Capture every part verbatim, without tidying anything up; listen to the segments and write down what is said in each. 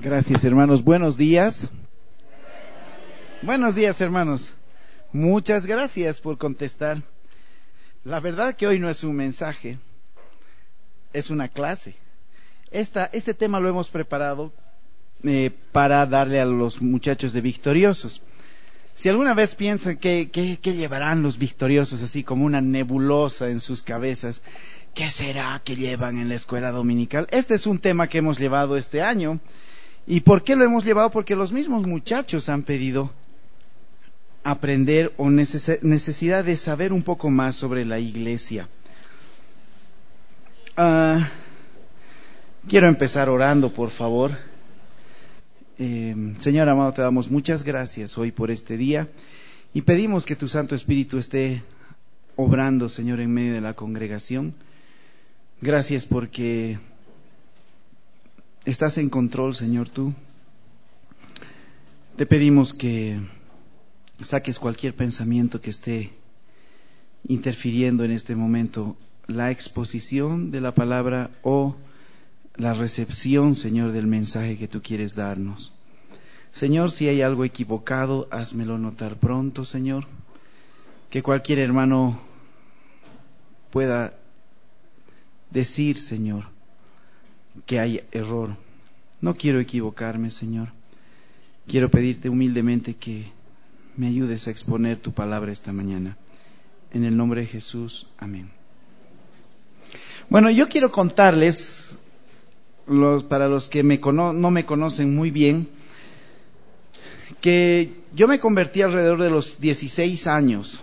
Gracias, hermanos. Buenos días. Buenos días, hermanos. Muchas gracias por contestar. La verdad que hoy no es un mensaje, es una clase. Esta, este tema lo hemos preparado eh, para darle a los muchachos de Victoriosos. Si alguna vez piensan que, que, que llevarán los Victoriosos así como una nebulosa en sus cabezas, ¿qué será que llevan en la escuela dominical? Este es un tema que hemos llevado este año. ¿Y por qué lo hemos llevado? Porque los mismos muchachos han pedido aprender o neces- necesidad de saber un poco más sobre la iglesia. Uh, quiero empezar orando, por favor. Eh, Señor amado, te damos muchas gracias hoy por este día y pedimos que tu Santo Espíritu esté obrando, Señor, en medio de la congregación. Gracias porque estás en control, Señor, tú. Te pedimos que saques cualquier pensamiento que esté interfiriendo en este momento la exposición de la palabra o la recepción, Señor, del mensaje que tú quieres darnos. Señor, si hay algo equivocado, házmelo notar pronto, Señor. Que cualquier hermano pueda decir, Señor, que hay error. No quiero equivocarme, Señor. Quiero pedirte humildemente que me ayudes a exponer tu palabra esta mañana. En el nombre de Jesús, amén. Bueno, yo quiero contarles, los, para los que me cono- no me conocen muy bien, que yo me convertí alrededor de los dieciséis años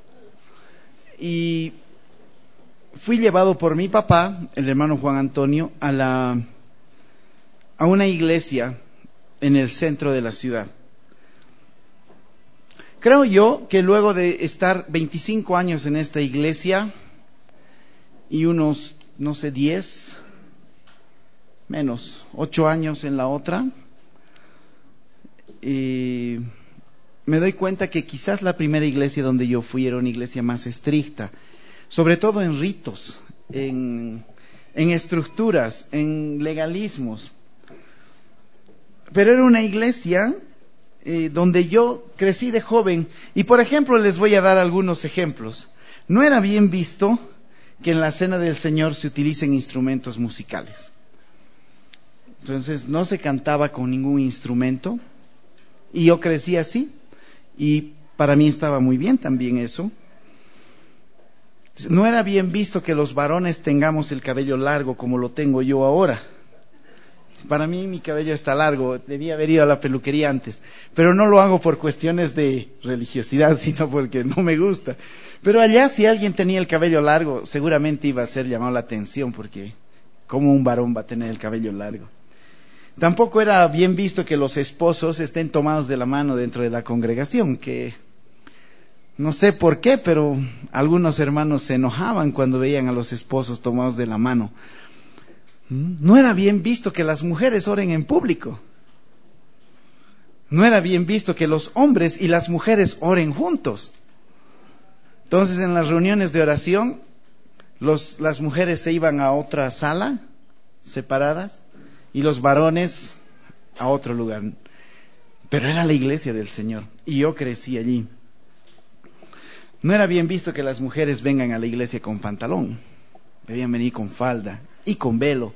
y fui llevado por mi papá, el hermano Juan Antonio, a la a una iglesia en el centro de la ciudad. Creo yo que luego de estar veinticinco años en esta iglesia y unos, no sé, diez, menos, ocho años en la otra, y me doy cuenta que quizás la primera iglesia donde yo fui era una iglesia más estricta, sobre todo en ritos, en, en estructuras, en legalismos. Pero era una iglesia eh, donde yo crecí de joven. Y por ejemplo, les voy a dar algunos ejemplos. No era bien visto que en la cena del Señor se utilicen instrumentos musicales. Entonces no se cantaba con ningún instrumento. Y yo crecí así. Y para mí estaba muy bien también eso. No era bien visto que los varones tengamos el cabello largo como lo tengo yo ahora. Para mí mi cabello está largo, debía haber ido a la peluquería antes, pero no lo hago por cuestiones de religiosidad, sino porque no me gusta. Pero allá si alguien tenía el cabello largo, seguramente iba a ser llamado la atención, porque ¿cómo un varón va a tener el cabello largo? Tampoco era bien visto que los esposos estén tomados de la mano dentro de la congregación, que no sé por qué, pero algunos hermanos se enojaban cuando veían a los esposos tomados de la mano. No era bien visto que las mujeres oren en público. No era bien visto que los hombres y las mujeres oren juntos. Entonces, en las reuniones de oración, los, las mujeres se iban a otra sala, separadas, y los varones a otro lugar. Pero era la iglesia del Señor, y yo crecí allí. No era bien visto que las mujeres vengan a la iglesia con pantalón. Debían venir con falda y con velo.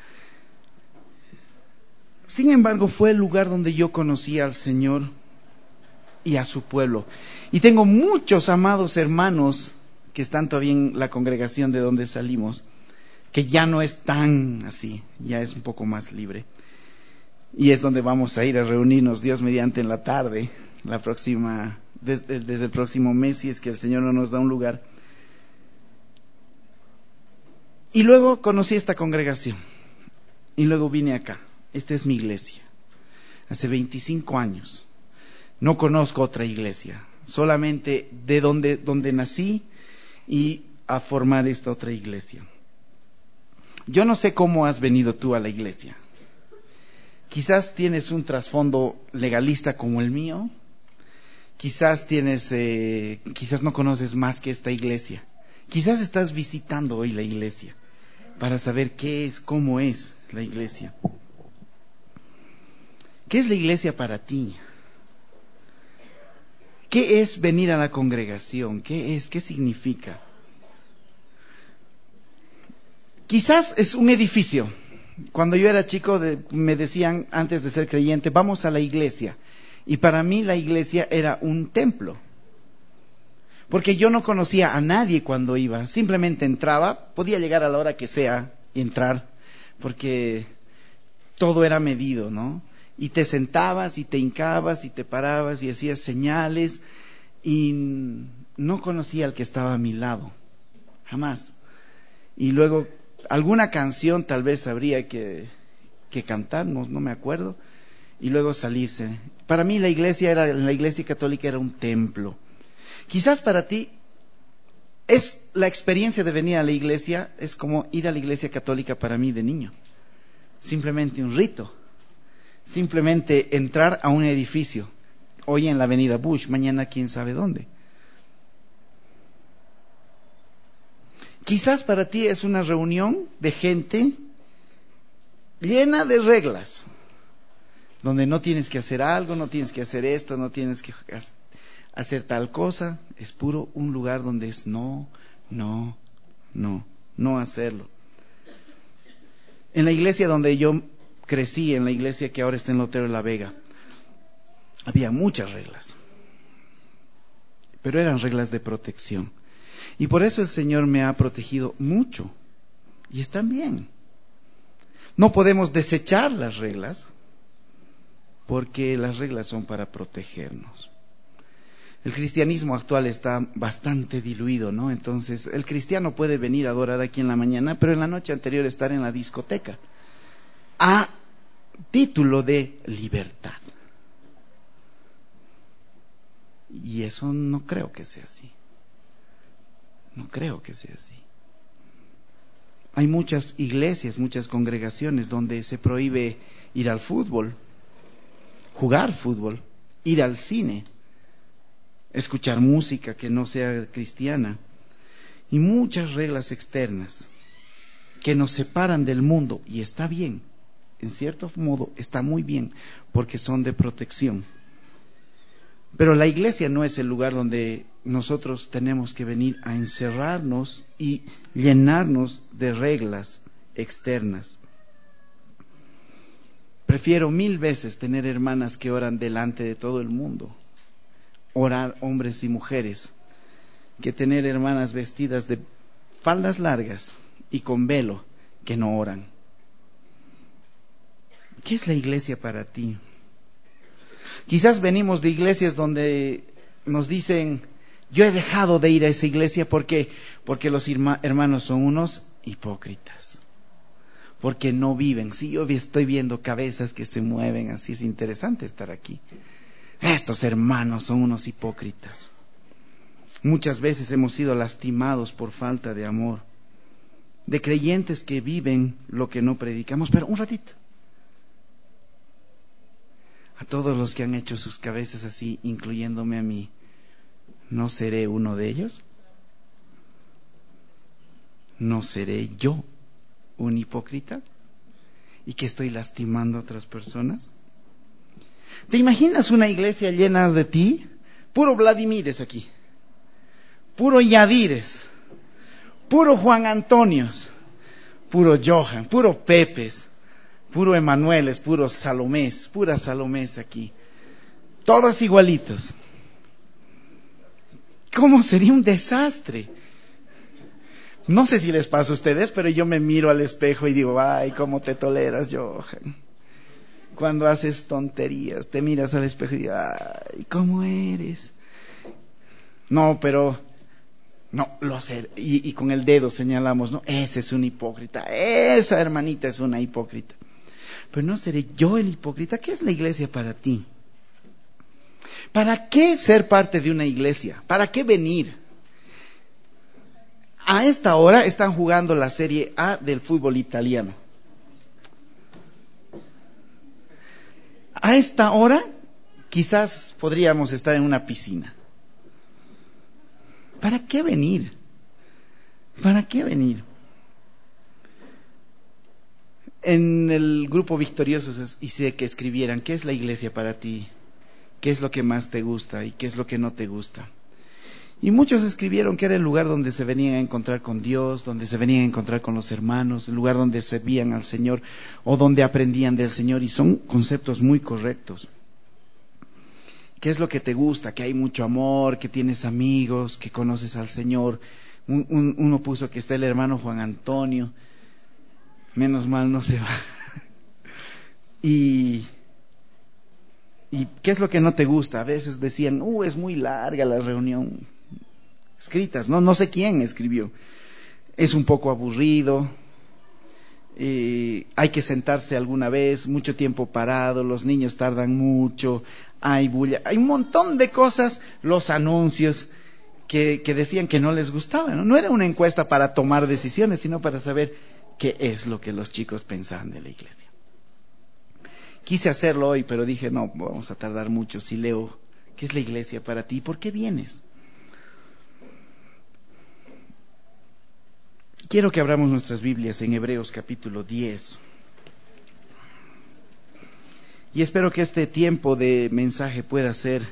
Sin embargo, fue el lugar donde yo conocí al Señor y a su pueblo. Y tengo muchos amados hermanos que están todavía en la congregación de donde salimos, que ya no es tan así, ya es un poco más libre. Y es donde vamos a ir a reunirnos, Dios mediante, en la tarde, la próxima, desde, desde el próximo mes, si es que el Señor no nos da un lugar. Y luego conocí esta congregación. Y luego vine acá. Esta es mi iglesia. Hace veinticinco años. No conozco otra iglesia. Solamente de donde, donde nací y a formar esta otra iglesia. Yo no sé cómo has venido tú a la iglesia. Quizás tienes un trasfondo legalista como el mío. Quizás tienes, eh, quizás no conoces más que esta iglesia. Quizás estás visitando hoy la iglesia para saber qué es, cómo es la iglesia. ¿Qué es la iglesia para ti? ¿Qué es venir a la congregación? ¿Qué es? ¿Qué significa? Quizás es un edificio. Cuando yo era chico de, me decían antes de ser creyente, vamos a la iglesia. Y para mí la iglesia era un templo. Porque yo no conocía a nadie cuando iba. Simplemente entraba, podía llegar a la hora que sea y entrar. Porque todo era medido, ¿no? Y te sentabas y te hincabas y te parabas y hacías señales. Y no conocía al que estaba a mi lado. Jamás. Y luego alguna canción tal vez habría que, que cantar, no, no me acuerdo, y luego salirse. Para mí la iglesia era, la iglesia católica era un templo. Quizás para ti es la experiencia de venir a la iglesia, es como ir a la iglesia católica para mí de niño. Simplemente un rito, simplemente entrar a un edificio, hoy en la avenida Bush, mañana quién sabe dónde. Quizás para ti es una reunión de gente llena de reglas, donde no tienes que hacer algo, no tienes que hacer esto, no tienes que hacer tal cosa. Es puro un lugar donde es no, no, no, no hacerlo. En la iglesia donde yo crecí, en la iglesia que ahora está en Lotero de la Vega, había muchas reglas, pero eran reglas de protección. Y por eso el Señor me ha protegido mucho. Y están bien. No podemos desechar las reglas, porque las reglas son para protegernos. El cristianismo actual está bastante diluido, ¿no? Entonces, el cristiano puede venir a adorar aquí en la mañana, pero en la noche anterior estar en la discoteca, a título de libertad. Y eso no creo que sea así. No creo que sea así. Hay muchas iglesias, muchas congregaciones donde se prohíbe ir al fútbol, jugar fútbol, ir al cine, escuchar música que no sea cristiana, y muchas reglas externas que nos separan del mundo, y está bien, en cierto modo está muy bien, porque son de protección. Pero la iglesia no es el lugar donde nosotros tenemos que venir a encerrarnos y llenarnos de reglas externas. Prefiero mil veces tener hermanas que oran delante de todo el mundo, orar hombres y mujeres, que tener hermanas vestidas de faldas largas y con velo que no oran. ¿Qué es la iglesia para ti? Quizás venimos de iglesias donde nos dicen, yo he dejado de ir a esa iglesia porque, porque los hermanos son unos hipócritas, porque no viven. Sí, yo estoy viendo cabezas que se mueven, así es interesante estar aquí. Estos hermanos son unos hipócritas. Muchas veces hemos sido lastimados por falta de amor, de creyentes que viven lo que no predicamos. Pero un ratito, a todos los que han hecho sus cabezas así, incluyéndome a mí, ¿no seré uno de ellos? ¿No seré yo un hipócrita? ¿Y que estoy lastimando a otras personas? ¿Te imaginas una iglesia llena de ti? Puro Vladimires aquí, puro Yadires, puro Juan Antonios, puro Johan, puro Pepes, puro Emanueles, puro Salomés, pura Salomés aquí, todos igualitos. ¿Cómo sería un desastre? No sé si les pasa a ustedes, pero yo me miro al espejo y digo, ay, ¿cómo te toleras, Johan? Cuando haces tonterías, te miras al espejo y dices, ay, ¿cómo eres? No, pero, no, lo sé, y, y con el dedo señalamos, no, ese es un hipócrita, esa hermanita es una hipócrita. Pero no seré yo el hipócrita. ¿Qué es la iglesia para ti? ¿Para qué ser parte de una iglesia? ¿Para qué venir? A esta hora están jugando la Serie A del fútbol italiano. A esta hora quizás podríamos estar en una piscina. ¿Para qué venir? ¿Para qué venir? En el grupo Victoriosos hice que escribieran qué es la iglesia para ti, qué es lo que más te gusta y qué es lo que no te gusta. Y muchos escribieron que era el lugar donde se venían a encontrar con Dios, donde se venían a encontrar con los hermanos, el lugar donde servían al Señor o donde aprendían del Señor, y son conceptos muy correctos. ¿Qué es lo que te gusta? Que hay mucho amor, que tienes amigos, que conoces al Señor. Un, un, uno puso que está el hermano Juan Antonio, menos mal no se va. y, ¿Y qué es lo que no te gusta? A veces decían, uh, es muy larga la reunión. Escritas, no, no sé quién escribió. Es un poco aburrido, eh, hay que sentarse alguna vez, mucho tiempo parado, los niños tardan mucho, hay bulla, hay un montón de cosas, los anuncios que, que decían que no les gustaban, ¿no? No era una encuesta para tomar decisiones, sino para saber qué es lo que los chicos pensaban de la iglesia. Quise hacerlo hoy, pero dije, no, vamos a tardar mucho si leo qué es la iglesia para ti y por qué vienes. Quiero que abramos nuestras Biblias en Hebreos capítulo diez. Y espero que este tiempo de mensaje pueda ser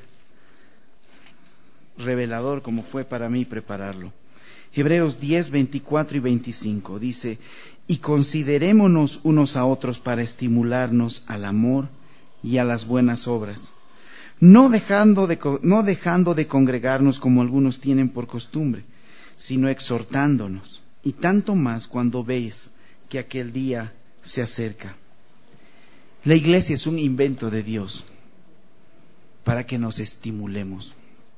revelador como fue para mí prepararlo. Hebreos diez, veinticuatro y veinticinco dice: y considerémonos unos a otros para estimularnos al amor y a las buenas obras, no dejando de, no dejando de congregarnos como algunos tienen por costumbre, sino exhortándonos, y tanto más cuando veis que aquel día se acerca. La iglesia es un invento de Dios para que nos estimulemos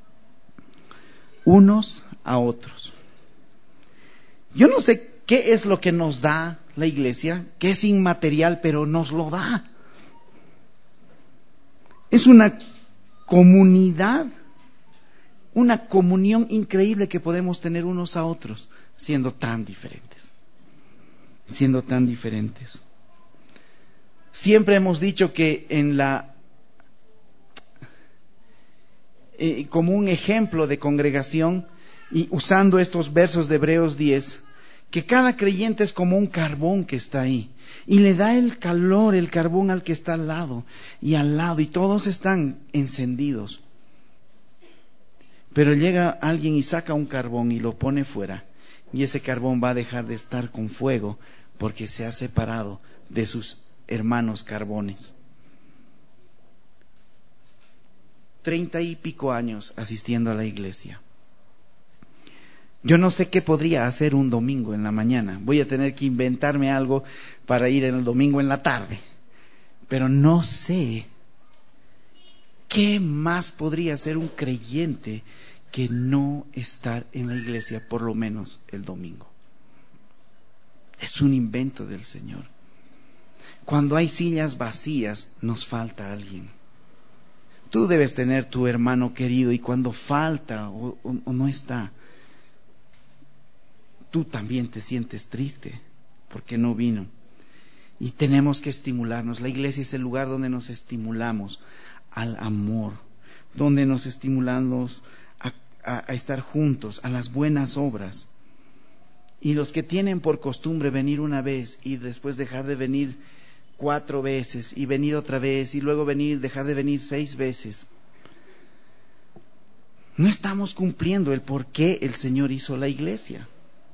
unos a otros. Yo no sé qué es lo que nos da la iglesia, que es inmaterial, pero nos lo da. Es una comunidad, una comunión increíble que podemos tener unos a otros, siendo tan diferentes, siendo tan diferentes. Siempre hemos dicho que en la, eh, como un ejemplo de congregación, y usando estos versos de Hebreos diez, que cada creyente es como un carbón que está ahí, y le da el calor, el carbón al que está al lado, y al lado, y todos están encendidos. Pero llega alguien y saca un carbón y lo pone fuera, y ese carbón va a dejar de estar con fuego, porque se ha separado de sus hermanos carbones. Treinta y pico años asistiendo a la iglesia. Yo no sé qué podría hacer un domingo en la mañana. Voy a tener que inventarme algo para ir el domingo en la tarde. Pero no sé qué más podría hacer un creyente que no estar en la iglesia por lo menos el domingo. Es un invento del Señor. Cuando hay sillas vacías, nos falta alguien. Tú debes tener tu hermano querido, y cuando falta o, o, o no está, tú también te sientes triste porque no vino. Y tenemos que estimularnos. La iglesia es el lugar donde nos estimulamos al amor, donde nos estimulamos a, a, a estar juntos, a las buenas obras. Y los que tienen por costumbre venir una vez y después dejar de venir cuatro veces y venir otra vez y luego venir, dejar de venir seis veces, no estamos cumpliendo el por qué el Señor hizo la iglesia.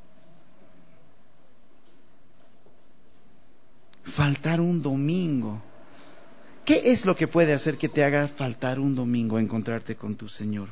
Faltar un domingo. ¿Qué es lo que puede hacer que te haga faltar un domingo a encontrarte con tu Señor?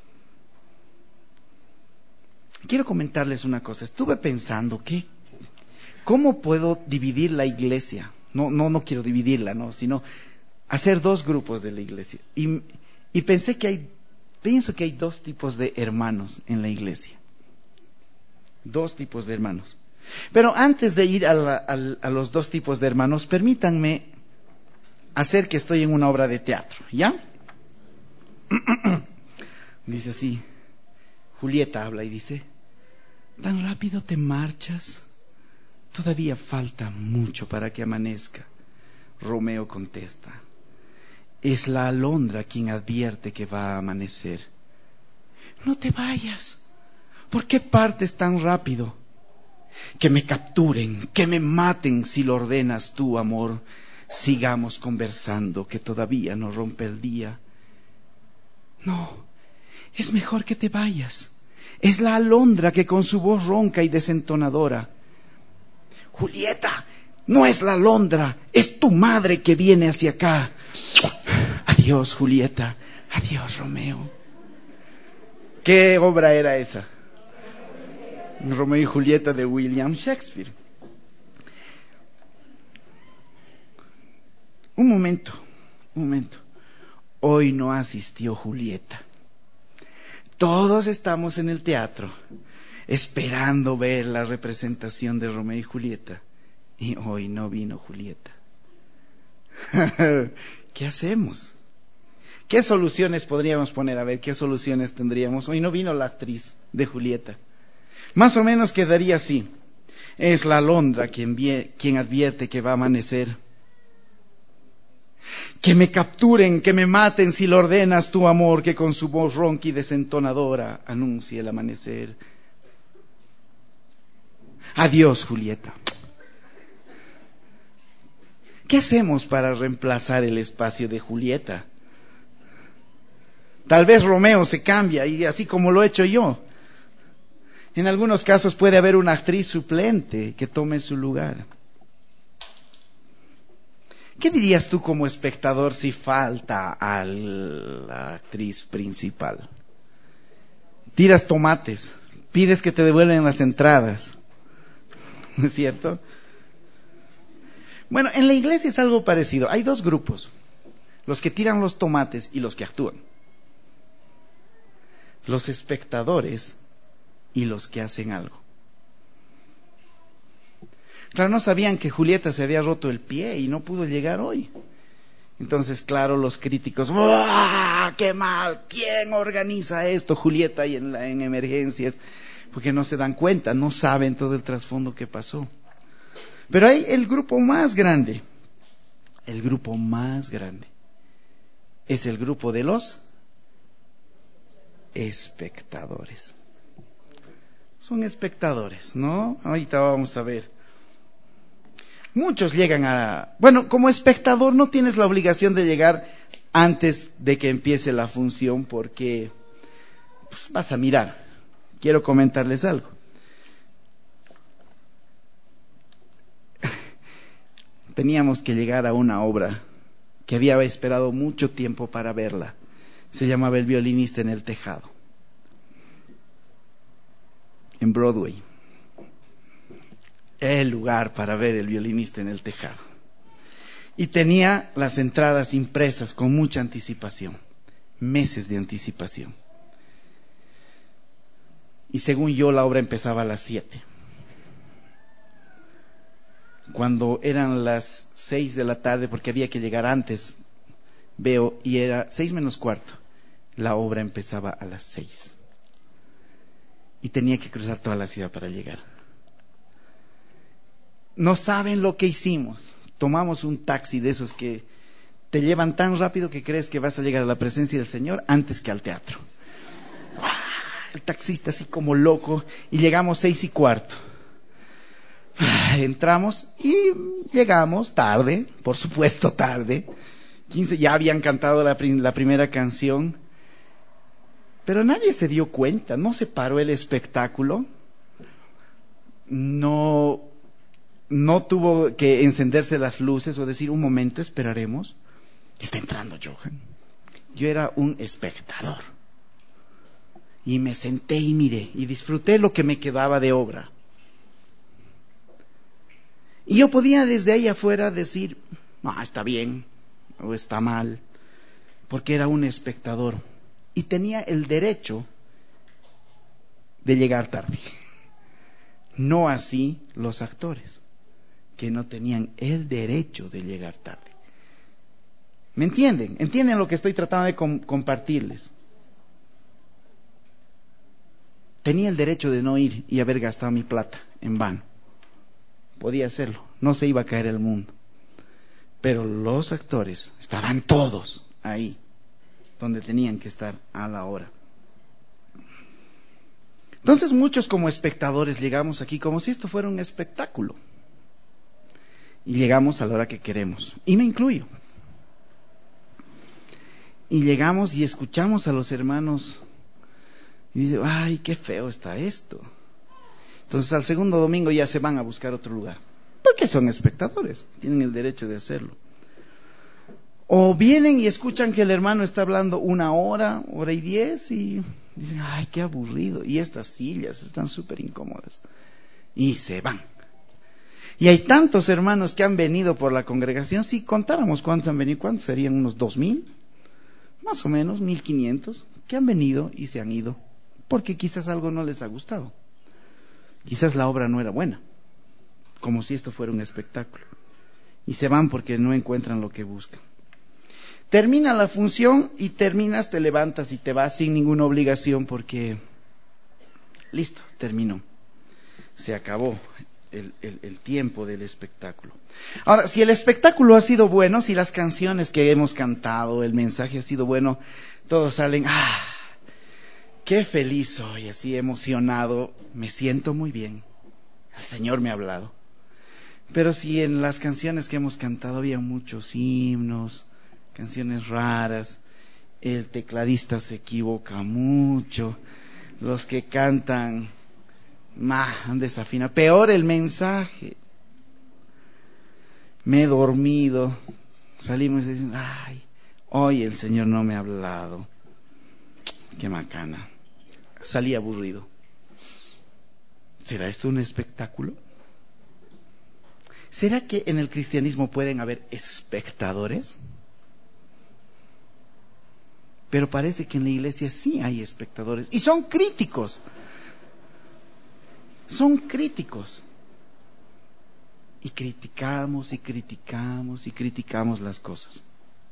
Quiero comentarles una cosa. Estuve pensando que ¿cómo puedo dividir la iglesia? No, no, no quiero dividirla, no, sino hacer dos grupos de la iglesia. Y, y pensé que hay, pienso que hay dos tipos de hermanos en la iglesia. Dos tipos de hermanos. Pero antes de ir a, la, a, a los dos tipos de hermanos, permítanme hacer que estoy en una obra de teatro, ¿ya? Dice así, Julieta habla y dice: ¿tan rápido te marchas? Todavía falta mucho para que amanezca. Romeo contesta: es la alondra quien advierte que va a amanecer. No te vayas. ¿Por qué partes tan rápido? Que me capturen, que me maten si lo ordenas tú, amor. Sigamos conversando, que todavía no rompe el día. No, es mejor que te vayas. Es la alondra que con su voz ronca y desentonadora. Julieta, no es la alondra, es tu madre que viene hacia acá. Adiós, Julieta. Adiós, Romeo. ¿Qué obra era esa? Romeo y Julieta de William Shakespeare. Un momento, un momento. Hoy no asistió Julieta. Todos estamos en el teatro esperando ver la representación de Romeo y Julieta. Y hoy no vino Julieta. ¿Qué hacemos? ¿Qué soluciones podríamos poner? A ver, ¿qué soluciones tendríamos? Hoy no vino la actriz de Julieta. Más o menos quedaría así. Es la alondra quien, vie, quien advierte que va a amanecer. Que me capturen, que me maten si lo ordenas tu amor, que con su voz ronca y desentonadora anuncie el amanecer. Adiós, Julieta. ¿Qué hacemos para reemplazar el espacio de Julieta? Tal vez Romeo se cambia, y así como lo he hecho yo. En algunos casos puede haber una actriz suplente que tome su lugar. ¿Qué dirías tú como espectador si falta a la actriz principal? Tiras tomates, pides que te devuelvan las entradas, ¿no es cierto? Bueno, en la iglesia es algo parecido. Hay dos grupos, los que tiran los tomates y los que actúan. Los espectadores y los que hacen algo. Claro, no sabían que Julieta se había roto el pie y no pudo llegar hoy. Entonces, claro, los críticos, ¡ah, qué mal! ¿Quién organiza esto, Julieta, y en, la, en emergencias? Porque no se dan cuenta, no saben todo el trasfondo que pasó. Pero hay el grupo más grande, el grupo más grande, es el grupo de los espectadores. Son espectadores, ¿no? Ahorita vamos a ver. Muchos llegan a... Bueno, como espectador no tienes la obligación de llegar antes de que empiece la función porque pues, vas a mirar. Quiero comentarles algo. Teníamos que llegar a una obra que había esperado mucho tiempo para verla. Se llamaba El violinista en el tejado, en Broadway. El lugar para ver El violinista en el tejado. Y tenía las entradas impresas con mucha anticipación, meses de anticipación. Y según yo la obra empezaba a las siete. Cuando eran las seis de la tarde, porque había que llegar antes, veo, y era seis menos cuarto, la obra empezaba a las seis. Y tenía que cruzar toda la ciudad para llegar. No saben lo que hicimos. Tomamos un taxi de esos que te llevan tan rápido que crees que vas a llegar a la presencia del Señor antes que al teatro. El taxista así como loco, y llegamos seis y cuarto. Entramos y llegamos tarde, por supuesto tarde. quince ya habían cantado la, prim- la primera canción, pero nadie se dio cuenta, no se paró el espectáculo, no, no tuvo que encenderse las luces o decir un momento, esperaremos, está entrando Johan. Yo era un espectador y me senté y miré y disfruté lo que me quedaba de obra. Y yo podía desde ahí afuera decir, no, está bien o está mal, porque era un espectador y tenía el derecho de llegar tarde. No así los actores, que no tenían el derecho de llegar tarde. ¿Me entienden? ¿Entienden lo que estoy tratando de com- compartirles? Tenía el derecho de no ir y haber gastado mi plata en vano. Podía hacerlo, no se iba a caer el mundo. Pero los actores estaban todos ahí, donde tenían que estar a la hora. Entonces muchos como espectadores llegamos aquí como si esto fuera un espectáculo. Y llegamos a la hora que queremos. Y me incluyo. Y llegamos y escuchamos a los hermanos y dice, ay, qué feo está esto. Entonces al segundo domingo ya se van a buscar otro lugar. Porque son espectadores, tienen el derecho de hacerlo. O vienen y escuchan que el hermano está hablando una hora, hora y diez y dicen, ay, qué aburrido. Y estas sillas están súper incómodas. Y se van. Y hay tantos hermanos que han venido por la congregación, si contáramos cuántos han venido, ¿cuántos serían? Unos dos mil, más o menos, mil quinientos, que han venido y se han ido, porque quizás algo no les ha gustado. Quizás la obra no era buena, como si esto fuera un espectáculo. Y se van porque no encuentran lo que buscan. Termina la función y terminas, te levantas y te vas sin ninguna obligación porque, listo, terminó. Se acabó el, el, el tiempo del espectáculo. Ahora, si el espectáculo ha sido bueno, si las canciones que hemos cantado, el mensaje ha sido bueno, todos salen, ¡ah! ¡Qué feliz soy! Así emocionado, me siento muy bien. El Señor me ha hablado. Pero si en las canciones que hemos cantado había muchos himnos, canciones raras, el tecladista se equivoca mucho, los que cantan más desafina, peor el mensaje. Me he dormido, salimos diciendo, ay, hoy el Señor no me ha hablado. Qué macana. Salí aburrido. ¿Será esto un espectáculo? ¿Será que en el cristianismo pueden haber espectadores? Pero parece que en la iglesia sí hay espectadores. Y son críticos. Son críticos. Y criticamos y criticamos y criticamos las cosas.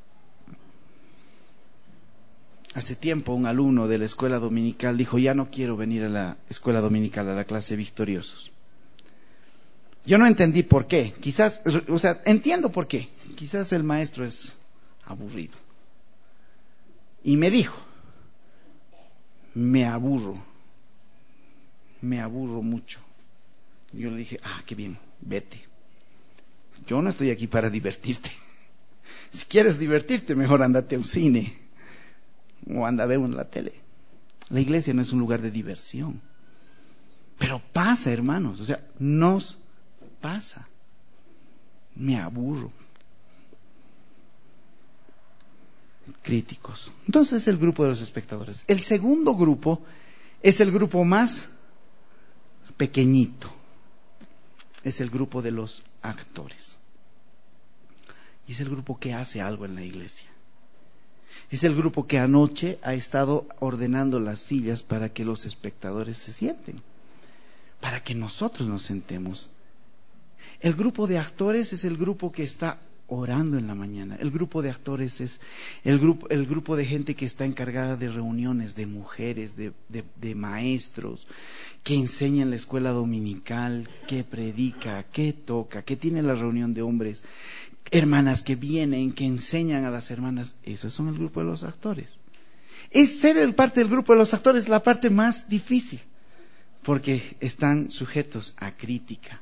Hace tiempo un alumno de la escuela dominical dijo, ya no quiero venir a la escuela dominical, a la clase Victoriosos. Yo no entendí por qué. Quizás, o sea, entiendo por qué. Quizás el maestro es aburrido. Y me dijo, me aburro, me aburro mucho. Yo le dije, ah, qué bien, vete. Yo no estoy aquí para divertirte. Si quieres divertirte, mejor ándate a un cine o anda a ver en la tele. La iglesia no es un lugar de diversión. Pero pasa, hermanos, o sea, nos pasa. Me aburro. Críticos. Entonces el grupo de los espectadores. El segundo grupo es el grupo más pequeñito. Es el grupo de los actores. Y es el grupo que hace algo en la iglesia. Es el grupo que anoche ha estado ordenando las sillas para que los espectadores se sienten, para que nosotros nos sentemos. El grupo de actores es el grupo que está orando en la mañana. El grupo de actores es el grupo, el grupo de gente que está encargada de reuniones, de mujeres, de, de, de maestros, que enseña en la escuela dominical, que predica, que toca, que tiene la reunión de hombres, hermanas que vienen, que enseñan a las hermanas. Esos son el grupo de los actores. Es ser el parte del grupo de los actores la parte más difícil, porque están sujetos a crítica.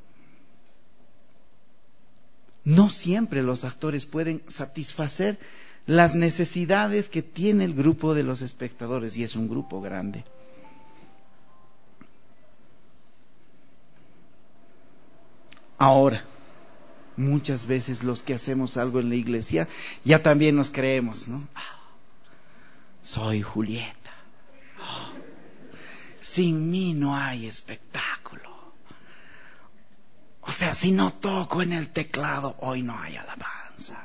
No siempre los actores pueden satisfacer las necesidades que tiene el grupo de los espectadores, y es un grupo grande. Ahora, muchas veces los que hacemos algo en la iglesia ya también nos creemos, ¿no? Oh, soy Julieta. Oh, sin mí no hay espectáculo. O sea, si no toco en el teclado, hoy no hay alabanza.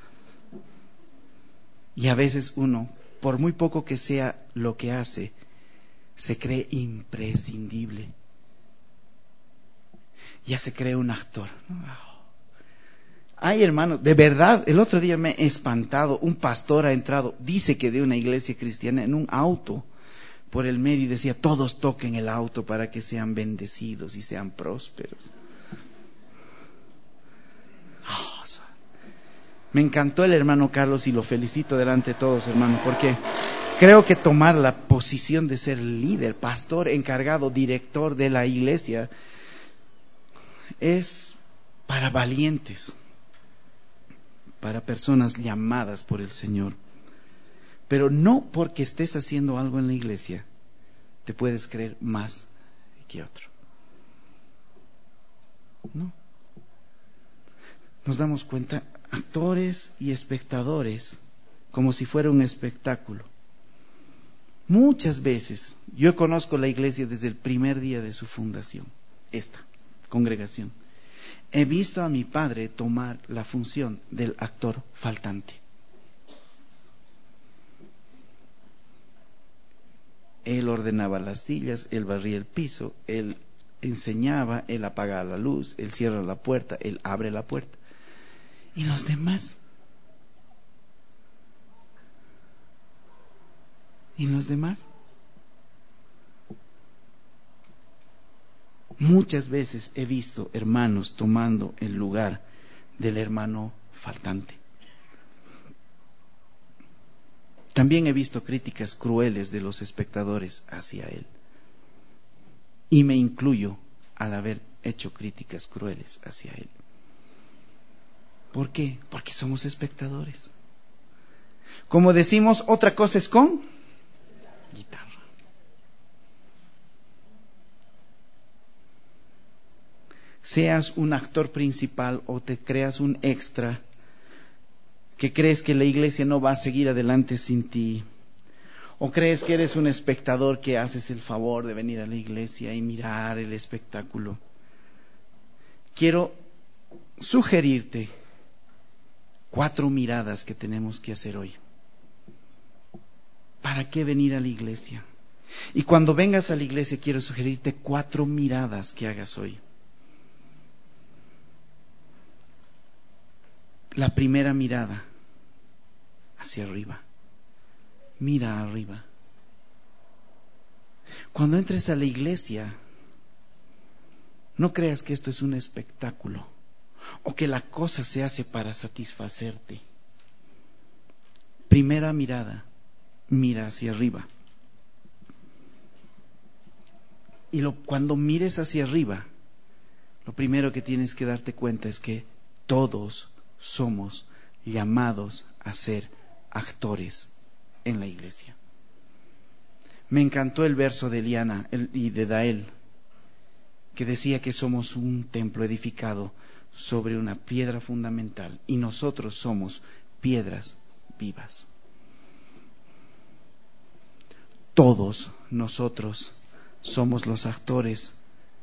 Y a veces uno, por muy poco que sea lo que hace, se cree imprescindible. Ya se cree un actor. Ay, hermanos, de verdad, el otro día me he espantado. Un pastor ha entrado, dice que de una iglesia cristiana, en un auto por el medio y decía, todos toquen el auto para que sean bendecidos y sean prósperos. Oh, me encantó el hermano Carlos y lo felicito delante de todos, hermano, porque Creo que tomar la posición de ser líder, pastor, encargado, director de la iglesia es para valientes, para personas llamadas por el Señor. Pero no porque estés haciendo algo en la iglesia te puedes creer más que otro. No. Nos damos cuenta, actores y espectadores, como si fuera un espectáculo. Muchas veces, yo conozco la iglesia desde el primer día de su fundación, esta congregación. He visto a mi padre tomar la función del actor faltante. Él ordenaba las sillas, él barría el piso, él enseñaba, él apaga la luz, él cierra la puerta, él abre la puerta. ¿Y los demás? ¿Y los demás? Muchas veces he visto hermanos tomando el lugar del hermano faltante. También he visto críticas crueles de los espectadores hacia él. Y me incluyo al haber hecho críticas crueles hacia él. ¿Por qué? Porque somos espectadores. Como decimos, otra cosa es con guitarra. Seas un actor principal o te creas un extra, que crees que la iglesia no va a seguir adelante sin ti, o crees que eres un espectador que haces el favor de venir a la iglesia y mirar el espectáculo. Quiero sugerirte cuatro miradas que tenemos que hacer hoy. ¿Para qué venir a la iglesia? Y cuando vengas a la iglesia quiero sugerirte cuatro miradas que hagas hoy. La primera mirada, hacia arriba. Mira arriba. Cuando entres a la iglesia, no creas que esto es un espectáculo o que la cosa se hace para satisfacerte. Primera mirada, mira hacia arriba. Y lo, cuando mires hacia arriba, lo primero que tienes que darte cuenta es que todos somos llamados a ser actores en la iglesia. Me encantó el verso de Eliana y de Dael, que decía que somos un templo edificado sobre una piedra fundamental y nosotros somos piedras vivas. Todos nosotros somos los actores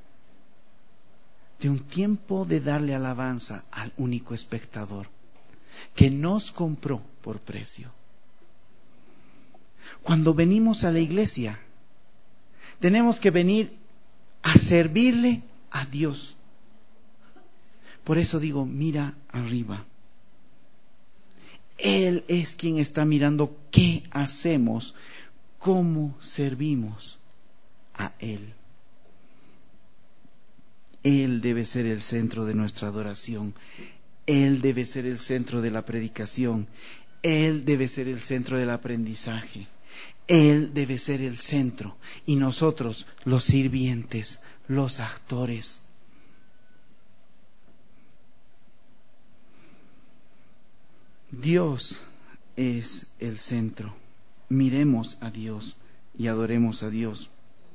de un tiempo de darle alabanza al único espectador que nos compró por precio. Cuando venimos a la iglesia, tenemos que venir a servirle a Dios. Por eso digo, mira arriba. Él es quien está mirando qué hacemos, cómo servimos a Él. Él debe ser el centro de nuestra adoración. Él debe ser el centro de la predicación. Él debe ser el centro del aprendizaje. Él debe ser el centro. Y nosotros, los sirvientes, los actores. Dios es el centro. Miremos a Dios y adoremos a Dios.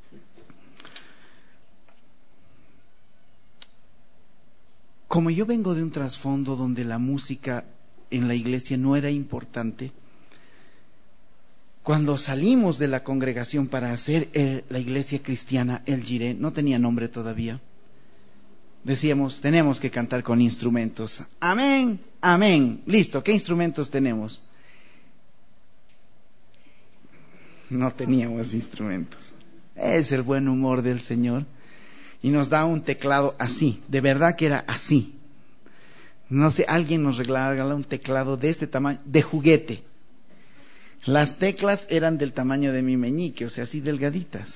Como yo vengo de un trasfondo donde la música en la iglesia no era importante, cuando salimos de la congregación para hacer el, la iglesia cristiana, el Jiré, no tenía nombre todavía, decíamos, tenemos que cantar con instrumentos. Amén, amén. Listo, ¿qué instrumentos tenemos? No teníamos instrumentos. Es el buen humor del Señor. Y nos da un teclado así, de verdad que era así. No sé, alguien nos regalaba un teclado de este tamaño, de juguete. Las teclas eran del tamaño de mi meñique, o sea, así delgaditas.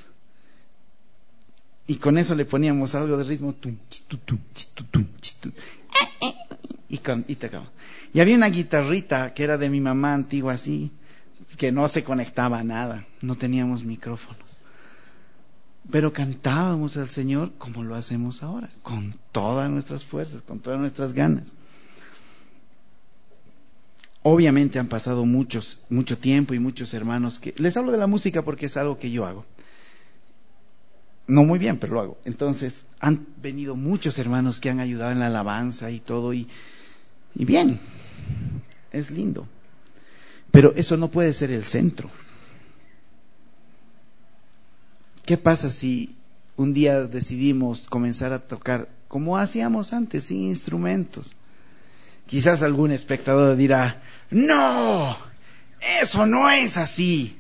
Y con eso le poníamos algo de ritmo. Y, con, y tocaba. Y había una guitarrita que era de mi mamá antigua, así, que no se conectaba a nada, no teníamos micrófonos. Pero cantábamos al Señor como lo hacemos ahora, con todas nuestras fuerzas, con todas nuestras ganas. Obviamente han pasado muchos, mucho tiempo y muchos hermanos que... Les hablo de la música porque es algo que yo hago. No muy bien, pero lo hago. Entonces, han venido muchos hermanos que han ayudado en la alabanza y todo, y, y bien, es lindo. Pero eso no puede ser el centro. ¿Qué pasa si un día decidimos comenzar a tocar como hacíamos antes, sin instrumentos? Quizás algún espectador dirá, ¡no! ¡Eso no es así!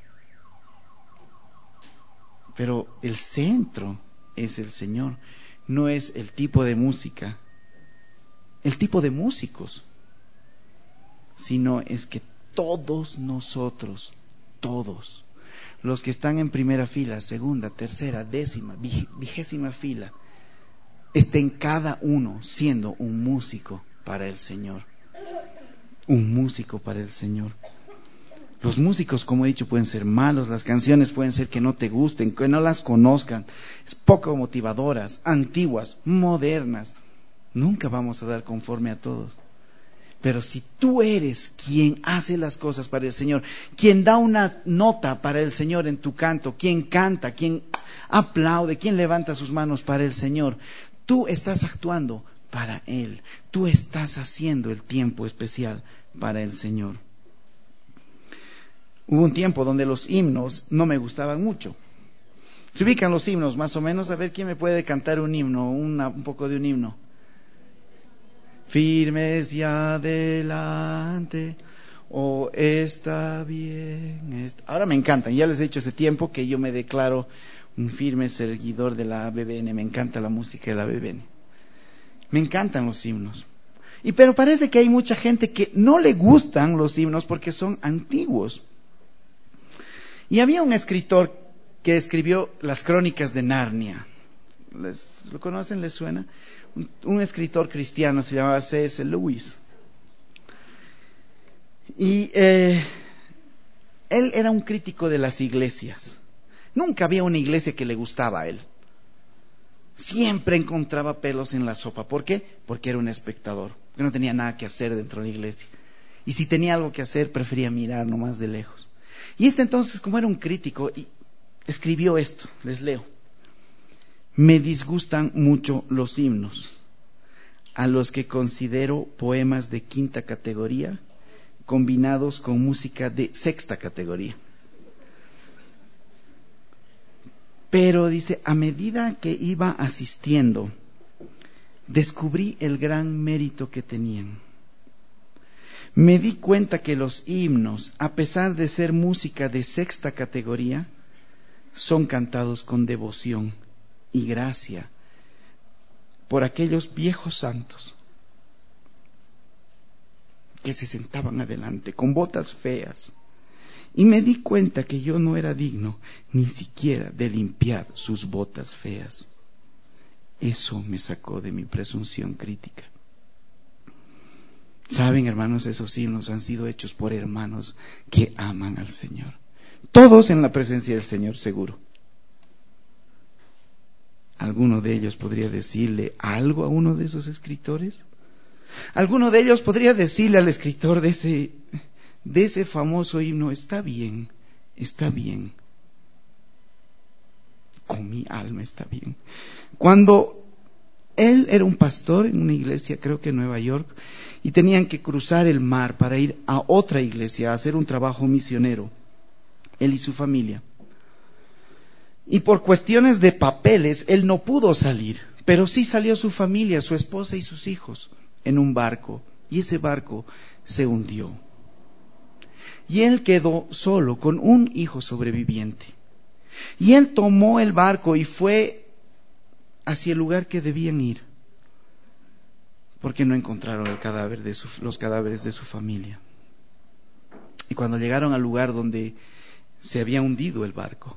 Pero el centro es el Señor, no es el tipo de música, el tipo de músicos, sino es que todos nosotros, todos, los que están en primera fila, segunda, tercera, décima, vigésima fila, estén cada uno siendo un músico para el Señor. Un músico para el Señor. Los músicos, como he dicho, pueden ser malos, las canciones pueden ser que no te gusten, que no las conozcan, es poco motivadoras, antiguas, modernas. Nunca vamos a dar conforme a todos. Pero si tú eres quien hace las cosas para el Señor, quien da una nota para el Señor en tu canto, quien canta, quien aplaude, quien levanta sus manos para el Señor, tú estás actuando para Él. Tú estás haciendo el tiempo especial para el Señor. Hubo un tiempo donde los himnos no me gustaban mucho. Se ubican los himnos, más o menos. A ver, ¿quién me puede cantar un himno, una, un poco de un himno? Firmes y adelante, o oh, está bien. Está... Ahora me encantan, ya les he dicho hace tiempo que yo me declaro un firme seguidor de la B B N, me encanta la música de la B B N. Me encantan los himnos. Y pero parece que hay mucha gente que no le gustan los himnos porque son antiguos. Y había un escritor que escribió las Crónicas de Narnia. ¿Les, ¿Lo conocen? ¿Les suena? Un, un escritor cristiano, se llamaba C S Lewis. Y eh, él era un crítico de las iglesias. Nunca había una iglesia que le gustaba a él. Siempre encontraba pelos en la sopa. ¿Por qué? Porque era un espectador, que no tenía nada que hacer dentro de la iglesia. Y si tenía algo que hacer, prefería mirar nomás de lejos. Y este entonces, como era un crítico, escribió esto, les leo. Me disgustan mucho los himnos, a los que considero poemas de quinta categoría, combinados con música de sexta categoría. Pero dice, a medida que iba asistiendo, descubrí el gran mérito que tenían. Me di cuenta que los himnos, a pesar de ser música de sexta categoría, son cantados con devoción y gracia por aquellos viejos santos que se sentaban adelante con botas feas. Y me di cuenta que yo no era digno ni siquiera de limpiar sus botas feas. Eso me sacó de mi presunción crítica. Saben, hermanos, esos himnos han sido hechos por hermanos que aman al Señor. Todos en la presencia del Señor, seguro. ¿Alguno de ellos podría decirle algo a uno de esos escritores? ¿Alguno de ellos podría decirle al escritor de ese, de ese famoso himno, está bien, está bien, con mi alma está bien? Cuando él era un pastor en una iglesia, creo que en Nueva York, y tenían que cruzar el mar para ir a otra iglesia a hacer un trabajo misionero, él y su familia. Y por cuestiones de papeles, él no pudo salir, pero sí salió su familia, su esposa y sus hijos, en un barco, y ese barco se hundió. Y él quedó solo con un hijo sobreviviente. Y él tomó el barco y fue hacia el lugar que debían ir, porque no encontraron el cadáver de su, los cadáveres de su familia. Y cuando llegaron al lugar donde se había hundido el barco,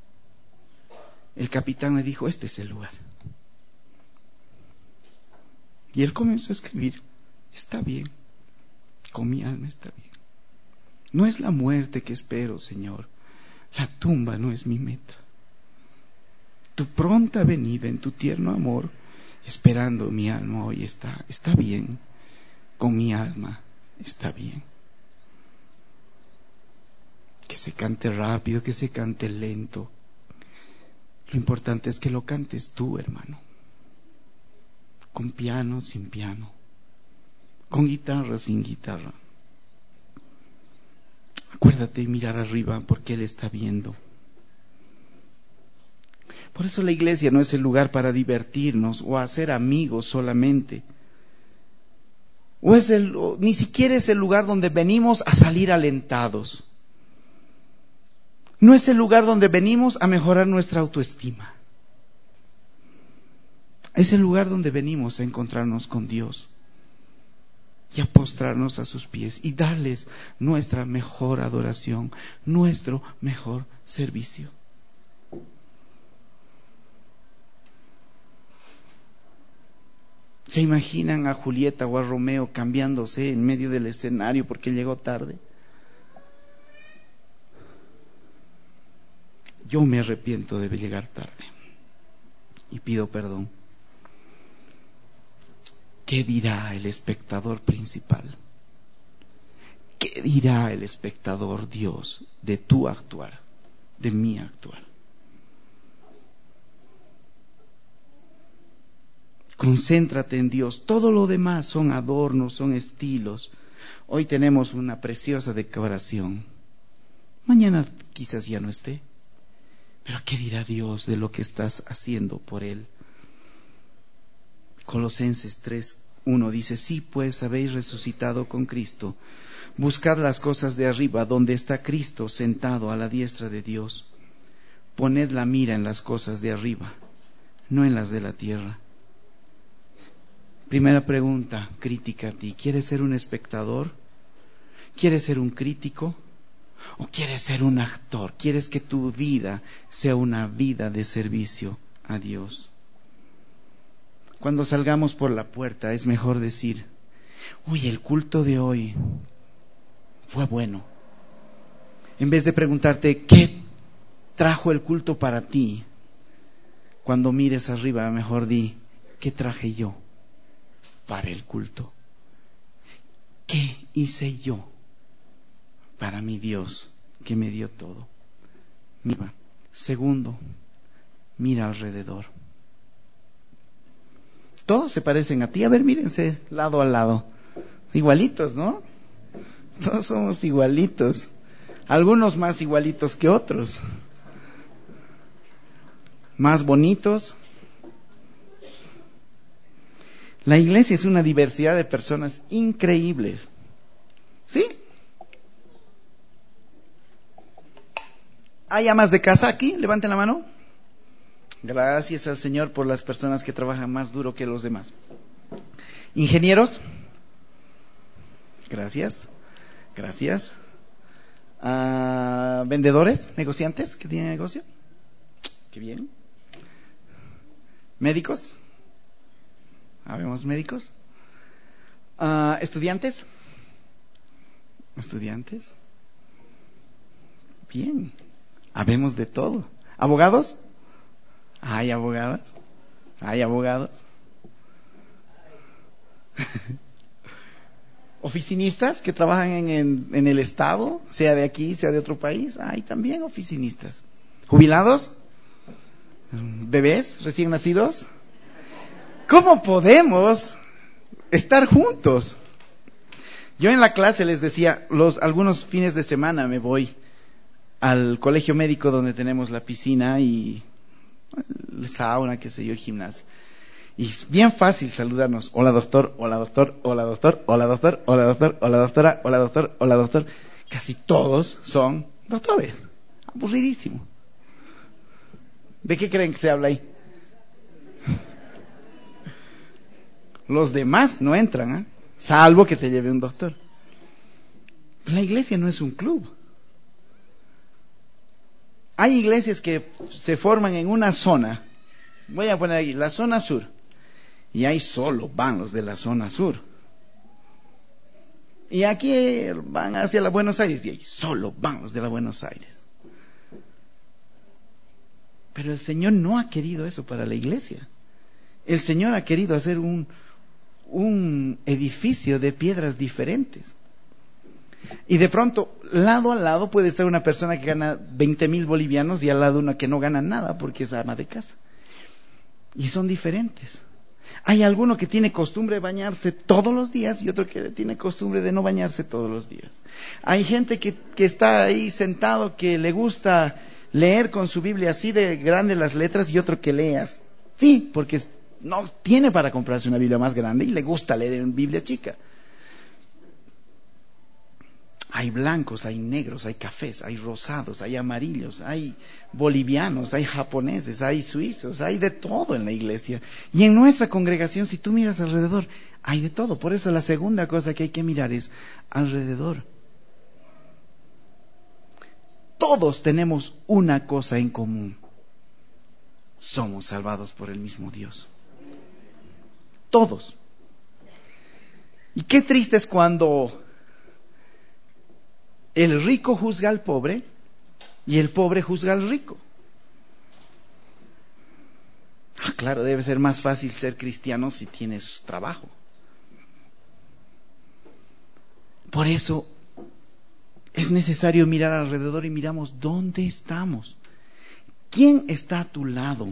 el capitán le dijo, este es el lugar. Y él comenzó a escribir, está bien, con mi alma está bien. No es la muerte que espero, Señor. La tumba no es mi meta. Tu pronta venida en tu tierno amor, esperando mi alma hoy está, está bien. Con mi alma está bien. Que se cante rápido, que se cante lento. Lo importante es que lo cantes tú, hermano. Con piano, sin piano. Con guitarra, sin guitarra. Acuérdate de mirar arriba porque Él está viendo. Por eso la iglesia no es el lugar para divertirnos o hacer amigos solamente. O es el, o ni siquiera es el lugar donde venimos a salir alentados. No es el lugar donde venimos a mejorar nuestra autoestima. Es el lugar donde venimos a encontrarnos con Dios y a postrarnos a sus pies y darles nuestra mejor adoración, nuestro mejor servicio. ¿Se imaginan a Julieta o a Romeo cambiándose en medio del escenario porque llegó tarde? Yo me arrepiento de llegar tarde y pido perdón. ¿Qué dirá el espectador principal? ¿Qué dirá el espectador Dios de tu actuar, de mi actuar? Concéntrate en Dios. Todo lo demás son adornos, son estilos. Hoy tenemos una preciosa decoración. Mañana quizás ya no esté. Pero ¿qué dirá Dios de lo que estás haciendo por Él? Colosenses tres uno dice: sí, pues habéis resucitado con Cristo. Buscad las cosas de arriba, donde está Cristo sentado a la diestra de Dios. Poned la mira en las cosas de arriba, no en las de la tierra. Primera pregunta crítica a ti: ¿quieres ser un espectador? ¿Quieres ser un crítico? ¿O quieres ser un actor? ¿Quieres que tu vida sea una vida de servicio a Dios? Cuando salgamos por la puerta es mejor decir: uy, el culto de hoy fue bueno. En vez de preguntarte ¿qué trajo el culto para ti? Cuando mires arriba, mejor di: ¿qué traje yo para el culto? ¿Qué hice yo para mi Dios que me dio todo? Mira. Segundo, mira alrededor. Todos se parecen a ti. A ver, mírense lado a lado. Igualitos, ¿no? Todos somos igualitos. Algunos más igualitos que otros. Más bonitos. La iglesia es una diversidad de personas increíbles. ¿Sí? ¿Hay amas de casa aquí? Levanten la mano. Gracias al Señor por las personas que trabajan más duro que los demás. Ingenieros. Gracias. Gracias. Uh, vendedores, negociantes que tienen negocio. Qué bien. Médicos. Habemos médicos. Uh, estudiantes. Estudiantes. Bien. Habemos de todo. ¿Abogados? ¿Hay abogadas? ¿Hay abogados? ¿Oficinistas que trabajan en, en, en el Estado, sea de aquí, sea de otro país? Hay también oficinistas. ¿Jubilados? ¿Bebés recién nacidos? ¿Cómo podemos estar juntos? Yo en la clase les decía, los algunos fines de semana me voy al colegio médico donde tenemos la piscina y el sauna, qué sé yo, el gimnasio. Y es bien fácil saludarnos. Hola doctor, hola doctor, hola doctor, hola doctor, hola doctor, hola doctora, hola doctor, hola doctor. Casi todos son doctores. Aburridísimo. ¿De qué creen que se habla ahí? Los demás no entran, ¿eh? Salvo que te lleve un doctor. La iglesia no es un club. Hay iglesias que se forman en una zona. Voy a poner aquí, la zona sur. Y ahí solo van los de la zona sur. Y aquí van hacia la Buenos Aires y ahí solo van los de la Buenos Aires. Pero el Señor no ha querido eso para la iglesia. El Señor ha querido hacer un, un edificio de piedras diferentes. Y de pronto, lado a lado puede estar una persona que gana veinte mil bolivianos y al lado una que no gana nada porque es ama de casa. Y son diferentes. Hay alguno que tiene costumbre de bañarse todos los días y otro que tiene costumbre de no bañarse todos los días. Hay gente que, que está ahí sentado que le gusta leer con su Biblia así de grande las letras y otro que leas. Sí, porque no tiene para comprarse una Biblia más grande y le gusta leer en Biblia chica. Hay blancos, hay negros, hay cafés, hay rosados, hay amarillos, hay bolivianos, hay japoneses, hay suizos, hay de todo en la iglesia. Y en nuestra congregación, si tú miras alrededor, hay de todo. Por eso la segunda cosa que hay que mirar es alrededor. Todos tenemos una cosa en común. Somos salvados por el mismo Dios. Todos. Y qué triste es cuando el rico juzga al pobre y el pobre juzga al rico. Ah, claro, debe ser más fácil ser cristiano si tienes trabajo. Por eso es necesario mirar alrededor y miramos dónde estamos. ¿Quién está a tu lado?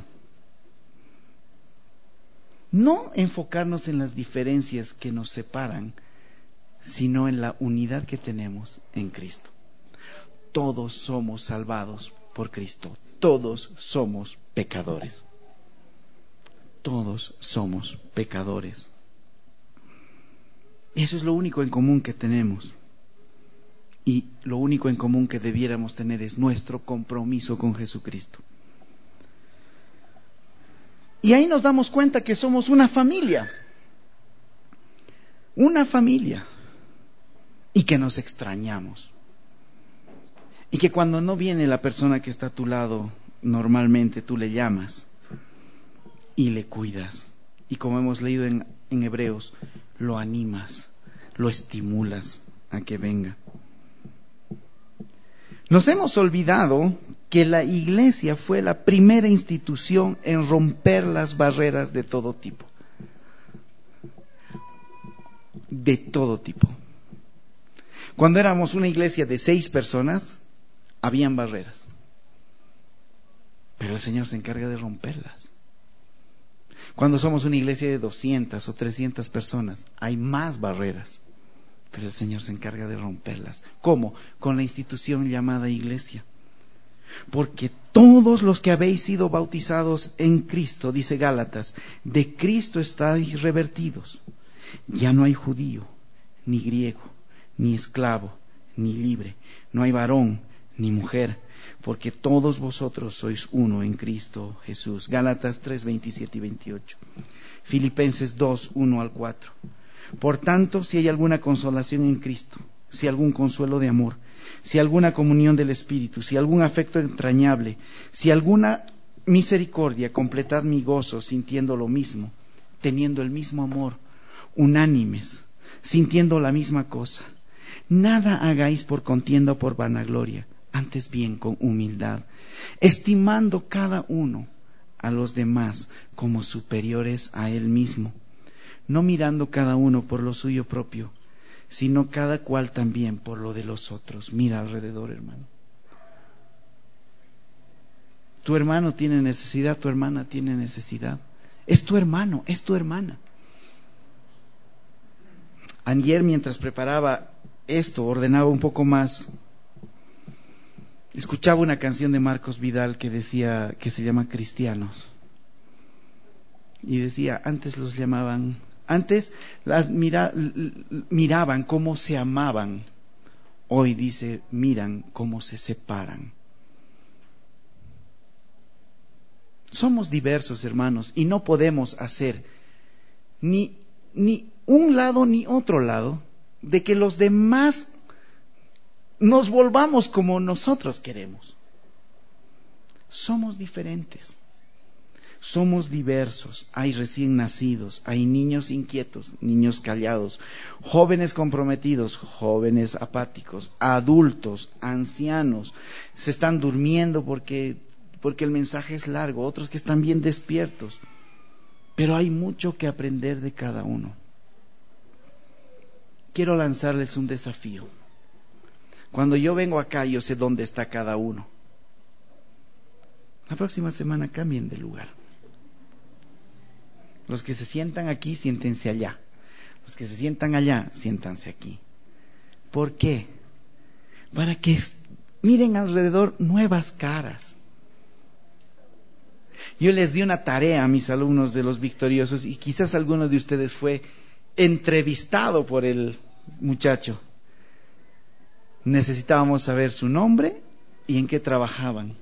No enfocarnos en las diferencias que nos separan, sino en la unidad que tenemos en Cristo. Todos somos salvados por Cristo. Todos somos pecadores. Todos somos pecadores. Eso es lo único en común que tenemos. Y lo único en común que debiéramos tener es nuestro compromiso con Jesucristo. Y ahí nos damos cuenta que somos una familia. Una familia. Y que nos extrañamos. Y que cuando no viene la persona que está a tu lado, normalmente tú le llamas y le cuidas. Y como hemos leído en, en Hebreos, lo animas, lo estimulas a que venga. Nos hemos olvidado que la iglesia fue la primera institución en romper las barreras de todo tipo. De todo tipo. Cuando éramos una iglesia de seis personas, habían barreras. Pero el Señor se encarga de romperlas. Cuando somos una iglesia de doscientas o trescientas personas, hay más barreras. Pero el Señor se encarga de romperlas. ¿Cómo? Con la institución llamada iglesia. Porque todos los que habéis sido bautizados en Cristo, dice Gálatas, de Cristo estáis revertidos. Ya no hay judío, ni griego, ni esclavo, ni libre. No hay varón, ni mujer, porque todos vosotros sois uno en Cristo Jesús. Gálatas tres, veintisiete y veintiocho. Filipenses dos, uno al cuatro. Por tanto, si hay alguna consolación en Cristo, si algún consuelo de amor, si alguna comunión del Espíritu, si algún afecto entrañable, si alguna misericordia, completad mi gozo sintiendo lo mismo, teniendo el mismo amor, unánimes, sintiendo la misma cosa. Nada hagáis por contienda o por vanagloria, antes bien con humildad, estimando cada uno a los demás como superiores a él mismo, no mirando cada uno por lo suyo propio, sino cada cual también por lo de los otros. Mira alrededor, hermano. Tu hermano tiene necesidad, tu hermana tiene necesidad. Es tu hermano, es tu hermana. Ayer, mientras preparaba esto, ordenaba un poco más, escuchaba una canción de Marcos Vidal que decía, que se llama Cristianos. Y decía, antes los llamaban, antes las mira, miraban cómo se amaban. Hoy dice, miran cómo se separan. Somos diversos, hermanos, y no podemos hacer ni, ni un lado ni otro lado de que los demás nos volvamos como nosotros queremos. Somos diferentes. Somos diversos, hay recién nacidos, hay niños inquietos, niños callados, jóvenes comprometidos, jóvenes apáticos, adultos, ancianos, se están durmiendo porque, porque el mensaje es largo, otros que están bien despiertos, pero hay mucho que aprender de cada uno. Quiero lanzarles un desafío. Cuando yo vengo acá, yo sé dónde está cada uno. La próxima semana cambien de lugar. Los que se sientan aquí, siéntense allá. Los que se sientan allá, siéntanse aquí. ¿Por qué? Para que miren alrededor nuevas caras. Yo les di una tarea a mis alumnos de los victoriosos y quizás alguno de ustedes fue entrevistado por el muchacho. Necesitábamos saber su nombre y en qué trabajaban.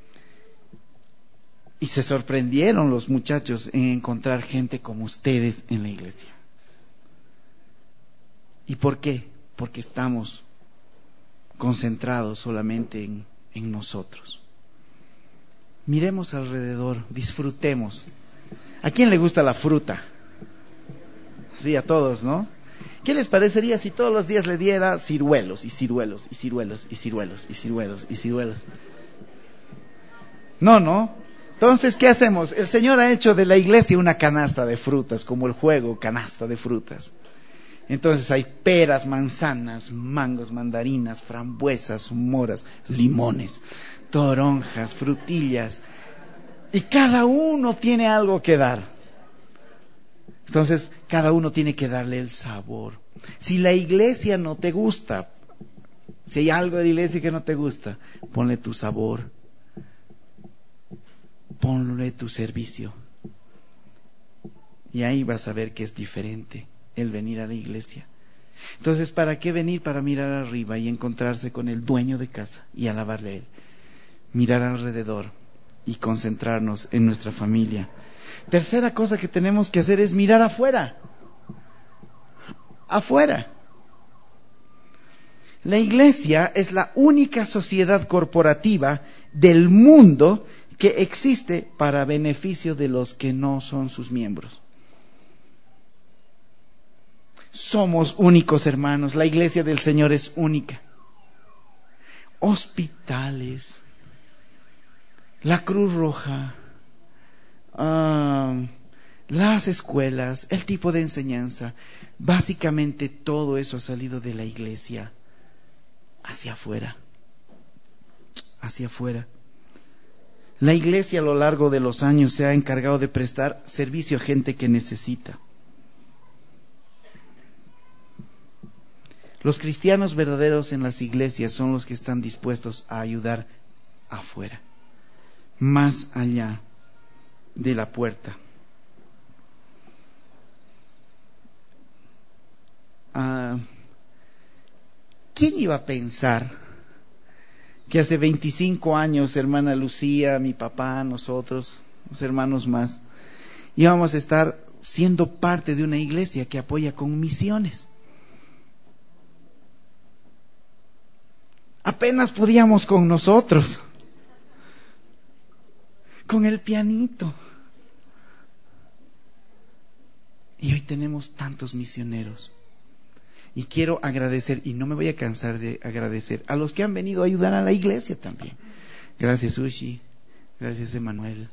Y se sorprendieron los muchachos en encontrar gente como ustedes en la iglesia. ¿Y por qué? Porque estamos concentrados solamente en, en nosotros. Miremos alrededor, disfrutemos. ¿A quién le gusta la fruta? Sí, a todos, ¿no? ¿Qué les parecería si todos los días le diera ciruelos y ciruelos y ciruelos y ciruelos y ciruelos y ciruelos? No, no. Entonces, ¿qué hacemos? El Señor ha hecho de la iglesia una canasta de frutas, como el juego, canasta de frutas. Entonces hay peras, manzanas, mangos, mandarinas, frambuesas, moras, limones, toronjas, frutillas. Y cada uno tiene algo que dar. Entonces, cada uno tiene que darle el sabor. Si la iglesia no te gusta, si hay algo de la iglesia que no te gusta, ponle tu sabor. Ponle tu servicio. Y ahí vas a ver que es diferente el venir a la iglesia. Entonces, ¿para qué venir? Para mirar arriba y encontrarse con el dueño de casa y alabarle a él. Mirar alrededor y concentrarnos en nuestra familia. Tercera cosa que tenemos que hacer es mirar afuera. Afuera. La iglesia es la única sociedad corporativa del mundo que existe para beneficio de los que no son sus miembros. Somos únicos, hermanos. La iglesia del Señor es única. Hospitales, la Cruz Roja, uh, las escuelas, el tipo de enseñanza, básicamente todo eso ha salido de la iglesia hacia afuera. Hacia afuera. La iglesia a lo largo de los años se ha encargado de prestar servicio a gente que necesita. Los cristianos verdaderos en las iglesias son los que están dispuestos a ayudar afuera, más allá de la puerta. Ah, ¿quién iba a pensar que hace veinticinco años, hermana Lucía, mi papá, nosotros, los hermanos más, íbamos a estar siendo parte de una iglesia que apoya con misiones? Apenas podíamos con nosotros, con el pianito. Y hoy tenemos tantos misioneros. Y quiero agradecer, y no me voy a cansar de agradecer, a los que han venido a ayudar a la iglesia también. Gracias, Ushi. Gracias, Emanuel.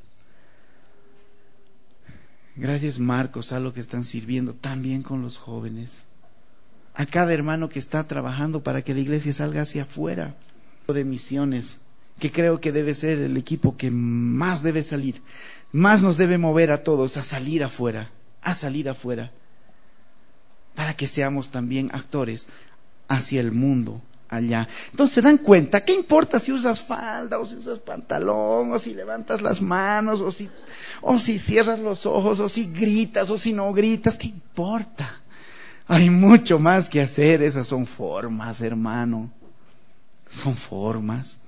Gracias, Marcos, a los que están sirviendo también con los jóvenes. A cada hermano que está trabajando para que la iglesia salga hacia afuera. De misiones, que creo que debe ser el equipo que más debe salir, más nos debe mover a todos a salir afuera, a salir afuera, para que seamos también actores hacia el mundo allá. Entonces se dan cuenta, ¿qué importa si usas falda o si usas pantalón o si levantas las manos o si, o si cierras los ojos o si gritas o si no gritas? ¿Qué importa? Hay mucho más que hacer. Esas son formas, hermano. Son formas.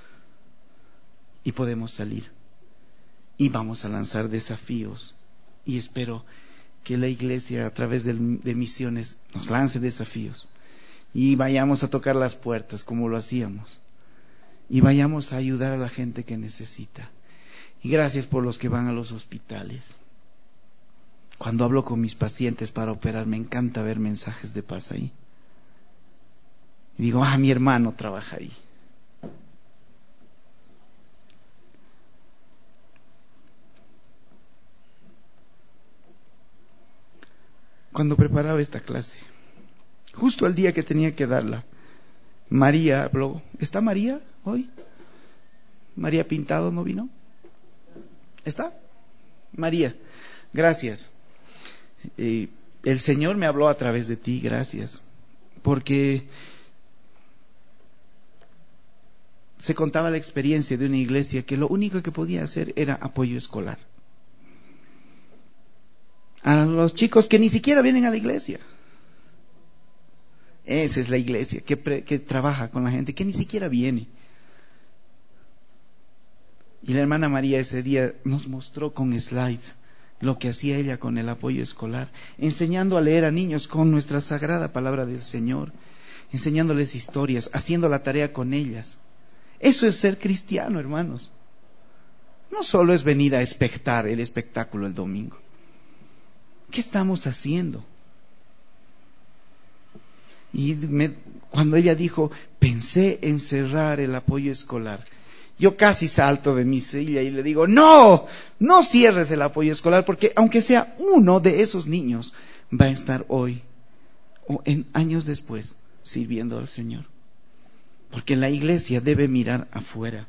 Y podemos salir. Y vamos a lanzar desafíos. Y espero que la iglesia a través de, de misiones nos lance desafíos. Y vayamos a tocar las puertas como lo hacíamos. Y vayamos a ayudar a la gente que necesita. Y gracias por los que van a los hospitales. Cuando hablo con mis pacientes para operar, me encanta ver mensajes de paz ahí. Y digo, ah, mi hermano trabaja ahí. Cuando preparaba esta clase, justo el día que tenía que darla, María habló. ¿Está María hoy? ¿María Pintado no vino? ¿Está? María, gracias. Eh, el Señor me habló a través de ti, gracias. Porque se contaba la experiencia de una iglesia que lo único que podía hacer era apoyo escolar. A los chicos que ni siquiera vienen a la iglesia. Esa es la iglesia que, pre, que trabaja con la gente que ni siquiera viene. Y la hermana María ese día nos mostró con slides lo que hacía ella con el apoyo escolar, enseñando a leer a niños con nuestra sagrada palabra del Señor, enseñándoles historias, haciendo la tarea con ellas. Eso es ser cristiano, hermanos. No solo es venir a espectar el espectáculo el domingo. ¿Qué estamos haciendo? Y me, cuando ella dijo, pensé en cerrar el apoyo escolar, yo casi salto de mi silla y le digo, no, no cierres el apoyo escolar, porque aunque sea uno de esos niños, va a estar hoy o en años después sirviendo al Señor. Porque la iglesia debe mirar afuera.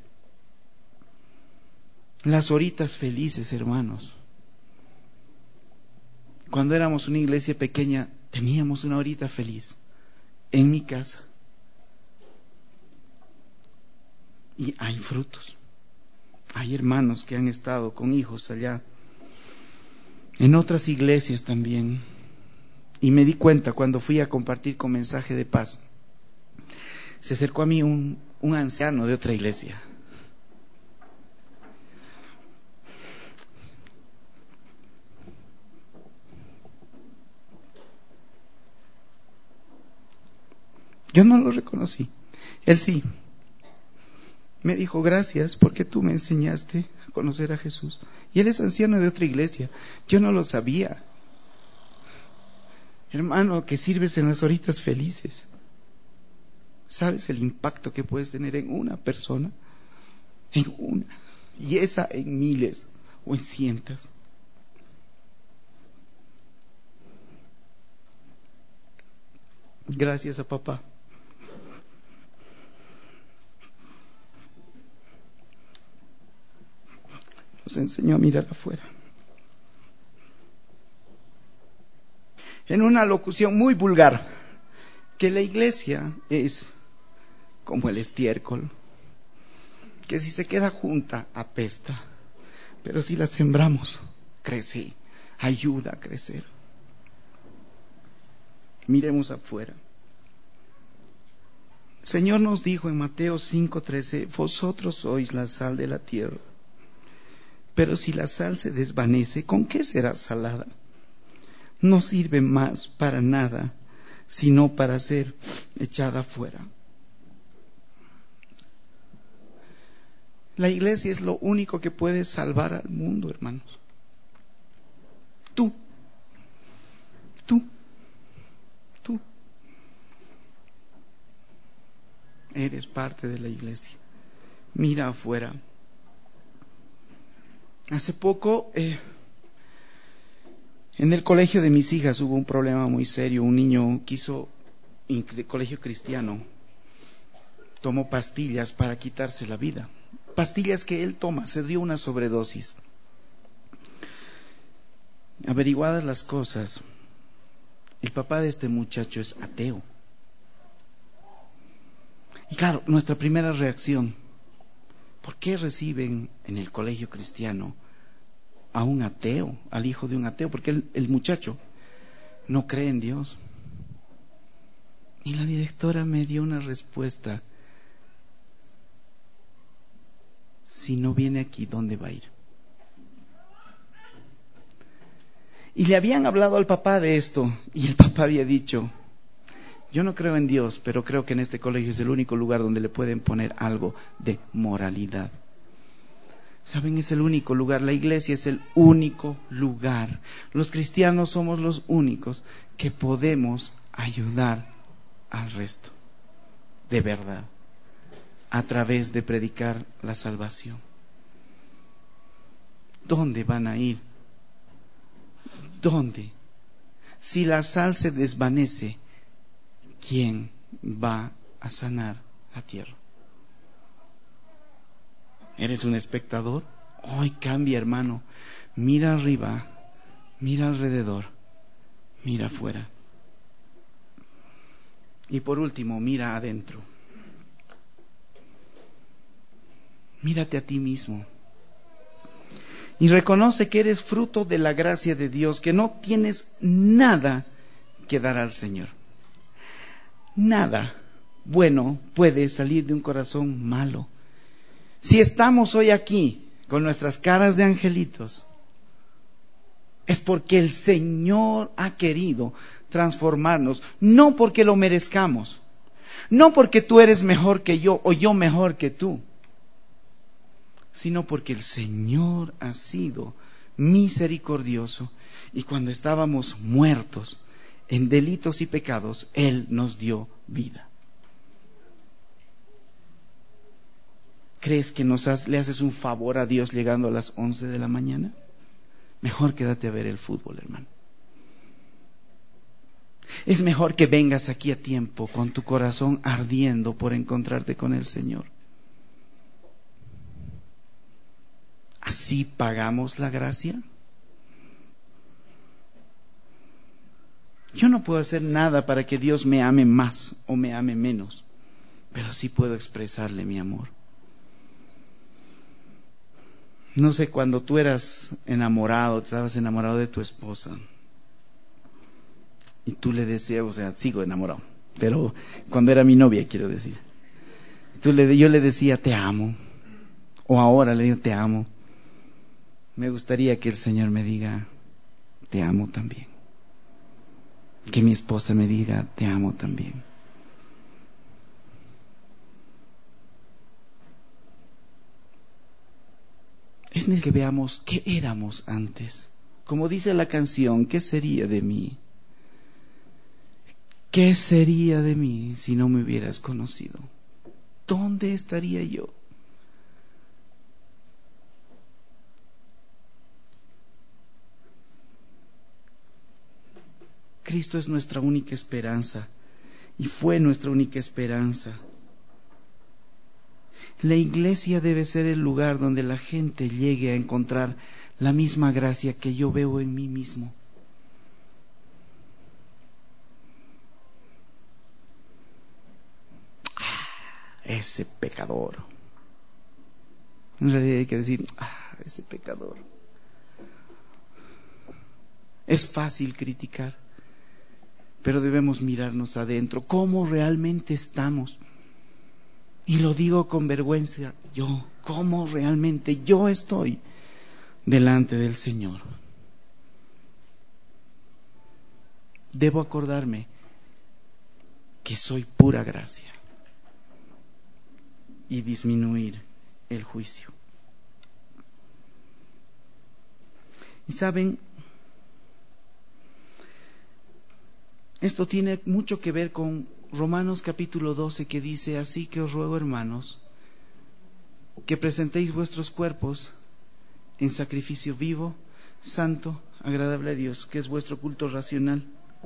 Las horitas felices, hermanos. Cuando éramos una iglesia pequeña, teníamos una horita feliz en mi casa. Y hay frutos. Hay hermanos que han estado con hijos allá, en otras iglesias también. Y me di cuenta cuando fui a compartir con mensaje de paz. Se acercó a mí un, un anciano de otra iglesia. Yo no lo reconocí. Él sí. Me dijo, gracias porque tú me enseñaste a conocer a Jesús. Y él es anciano de otra iglesia. Yo no lo sabía. Hermano, que sirves en las horitas felices. ¿Sabes el impacto que puedes tener en una persona? En una. Y esa en miles o en cientos. Gracias a papá. Nos enseñó a mirar afuera. En una locución muy vulgar, que la iglesia es como el estiércol, que si se queda junta apesta, pero si la sembramos, crece, ayuda a crecer. Miremos afuera. El Señor nos dijo en Mateo cinco trece, vosotros sois la sal de la tierra. Pero si la sal se desvanece, ¿con qué será salada? No sirve más para nada, sino para ser echada fuera. La iglesia es lo único que puede salvar al mundo, hermanos. Tú, tú, tú. Eres parte de la iglesia. Mira afuera. Hace poco, eh, en el colegio de mis hijas hubo un problema muy serio. Un niño quiso, en el colegio cristiano, tomó pastillas para quitarse la vida. Pastillas que él toma, se dio una sobredosis. Averiguadas las cosas, el papá de este muchacho es ateo. Y claro, nuestra primera reacción, ¿por qué reciben en el colegio cristiano a un ateo, al hijo de un ateo? Porque el, el muchacho no cree en Dios. Y la directora me dio una respuesta. Si no viene aquí, ¿dónde va a ir? Y le habían hablado al papá de esto, y el papá había dicho, yo no creo en Dios, pero creo que en este colegio es el único lugar donde le pueden poner algo de moralidad. ¿Saben? Es el único lugar. La iglesia es el único lugar. Los cristianos somos los únicos que podemos ayudar al resto. De verdad. A través de predicar la salvación. ¿Dónde van a ir? ¿Dónde? Si la sal se desvanece, ¿quién va a sanar la tierra? ¿Eres un espectador? Hoy cambia, hermano. Mira arriba, mira alrededor, mira afuera. Y por último, mira adentro. Mírate a ti mismo. Y reconoce que eres fruto de la gracia de Dios, que no tienes nada que dar al Señor. Nada bueno puede salir de un corazón malo. Si estamos hoy aquí con nuestras caras de angelitos, es porque el Señor ha querido transformarnos, no porque lo merezcamos, no porque tú eres mejor que yo o yo mejor que tú, sino porque el Señor ha sido misericordioso y cuando estábamos muertos en delitos y pecados, Él nos dio vida. ¿Crees que nos has, le haces un favor a Dios llegando a las once de la mañana? Mejor quédate a ver el fútbol, hermano. Es mejor que vengas aquí a tiempo con tu corazón ardiendo por encontrarte con el Señor. ¿Así pagamos la gracia? Yo no puedo hacer nada para que Dios me ame más o me ame menos, pero sí puedo expresarle mi amor. No sé, cuando tú eras enamorado, estabas enamorado de tu esposa y tú le decías, o sea, sigo enamorado, pero cuando era mi novia, quiero decir, tú le, yo le decía te amo, o ahora le digo te amo. Me gustaría que el Señor me diga te amo también, que mi esposa me diga te amo también. Es necesario que veamos qué éramos antes. Como dice la canción, ¿qué sería de mí? ¿Qué sería de mí si no me hubieras conocido? ¿Dónde estaría yo? Cristo es nuestra única esperanza y fue nuestra única esperanza. La iglesia debe ser el lugar donde la gente llegue a encontrar la misma gracia que yo veo en mí mismo. Ah, ese pecador. En realidad hay que decir, ah, ese pecador. Es fácil criticar, pero debemos mirarnos adentro, cómo realmente estamos. Y lo digo con vergüenza, yo, cómo realmente yo estoy delante del Señor. Debo acordarme que soy pura gracia y disminuir el juicio. Y saben, esto tiene mucho que ver con Romanos capítulo doce, que dice: así que os ruego, hermanos, que presentéis vuestros cuerpos en sacrificio vivo, santo, agradable a Dios, que es vuestro culto racional.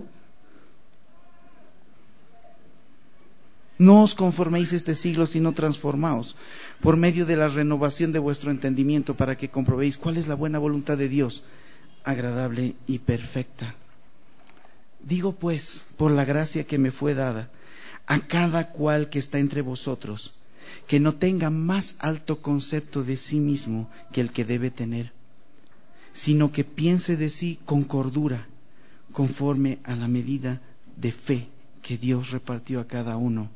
No os conforméis este siglo, sino transformaos por medio de la renovación de vuestro entendimiento, para que comprobéis cuál es la buena voluntad de Dios, agradable y perfecta. Digo pues, por la gracia que me fue dada, a cada cual que está entre vosotros, que no tenga más alto concepto de sí mismo que el que debe tener, sino que piense de sí con cordura, conforme a la medida de fe que Dios repartió a cada uno.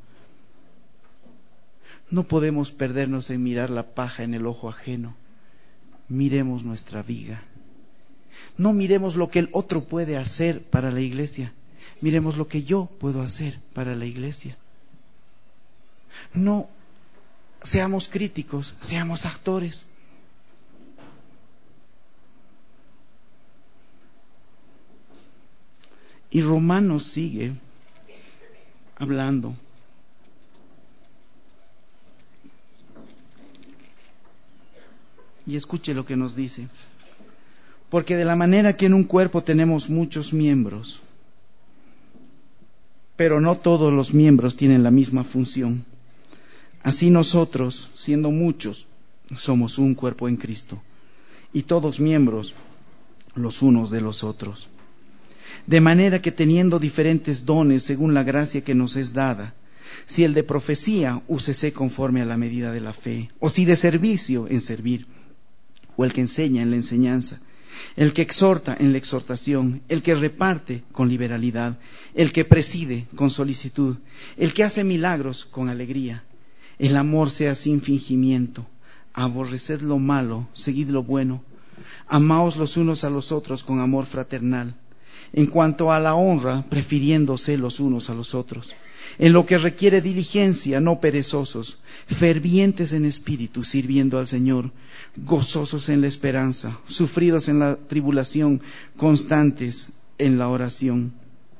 No podemos perdernos en mirar la paja en el ojo ajeno. Miremos nuestra viga. No miremos lo que el otro puede hacer para la iglesia. Miremos lo que yo puedo hacer para la iglesia. No seamos críticos, seamos actores. Y Romanos sigue hablando. Y escuche lo que nos dice. Porque de la manera que en un cuerpo tenemos muchos miembros, pero no todos los miembros tienen la misma función, así nosotros, siendo muchos, somos un cuerpo en Cristo, y todos miembros los unos de los otros. De manera que teniendo diferentes dones según la gracia que nos es dada, si el de profecía, úsese conforme a la medida de la fe, o si de servicio, en servir, o el que enseña en la enseñanza, el que exhorta en la exhortación, el que reparte con liberalidad, el que preside con solicitud, el que hace milagros con alegría. El amor sea sin fingimiento, aborreced lo malo, seguid lo bueno, amaos los unos a los otros con amor fraternal. En cuanto a la honra, prefiriéndose los unos a los otros. En lo que requiere diligencia, no perezosos, fervientes en espíritu, sirviendo al Señor, gozosos en la esperanza, sufridos en la tribulación, constantes en la oración,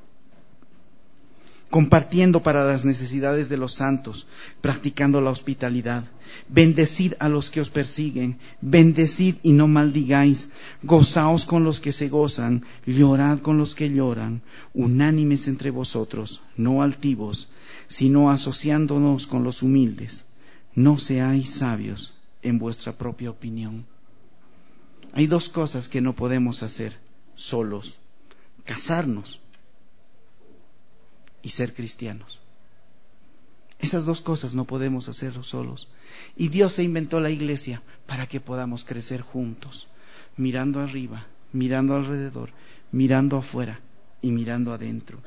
compartiendo para las necesidades de los santos, practicando la hospitalidad. Bendecid a los que os persiguen, bendecid y no maldigáis, gozaos con los que se gozan, llorad con los que lloran, unánimes entre vosotros, no altivos, sino asociándonos con los humildes. No seáis sabios en vuestra propia opinión. Hay dos cosas que no podemos hacer solos: casarnos y ser cristianos. Esas dos cosas no podemos hacerlo solos. Y Dios se inventó la iglesia para que podamos crecer juntos, mirando arriba, mirando alrededor, mirando afuera y mirando adentro.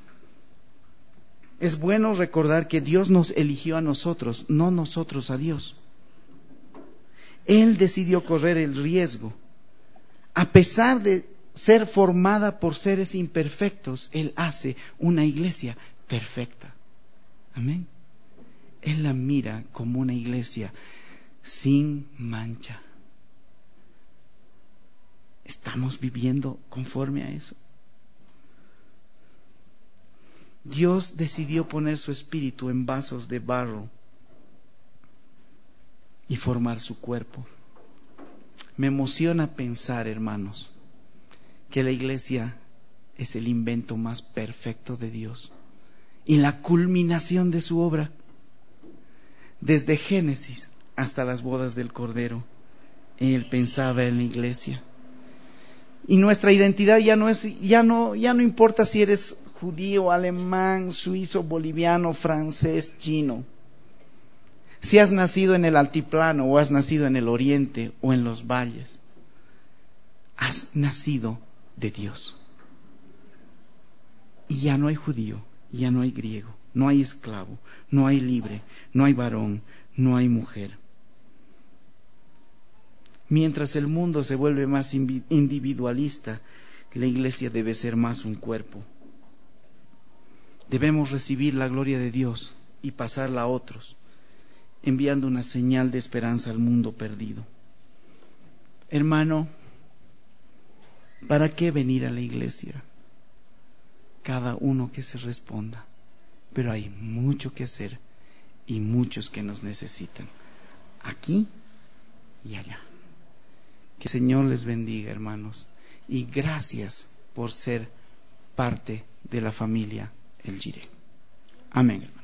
Es bueno recordar que Dios nos eligió a nosotros, no nosotros a Dios. Él decidió correr el riesgo. A pesar de ser formada por seres imperfectos, Él hace una iglesia perfecta. Amén. Él la mira como una iglesia sin mancha. ¿Estamos viviendo conforme a eso? Dios decidió poner su espíritu en vasos de barro y formar su cuerpo. Me emociona pensar, hermanos, que la iglesia es el invento más perfecto de Dios y la culminación de su obra. Desde Génesis hasta las bodas del Cordero, Él pensaba en la iglesia. Y nuestra identidad ya no es, ya no, ya no importa si eres judío, alemán, suizo, boliviano, francés, chino. Si has nacido en el altiplano o has nacido en el oriente o en los valles, has nacido de Dios. Y ya no hay judío, ya no hay griego, no hay esclavo, no hay libre, no hay varón, no hay mujer. Mientras el mundo se vuelve más individualista, la iglesia debe ser más un cuerpo. Debemos recibir la gloria de Dios y pasarla a otros, enviando una señal de esperanza al mundo perdido. Hermano, ¿para qué venir a la iglesia? Cada uno que se responda. Pero hay mucho que hacer y muchos que nos necesitan, aquí y allá. Que el Señor les bendiga, hermanos, y gracias por ser parte de la familia El Jiré. Amén.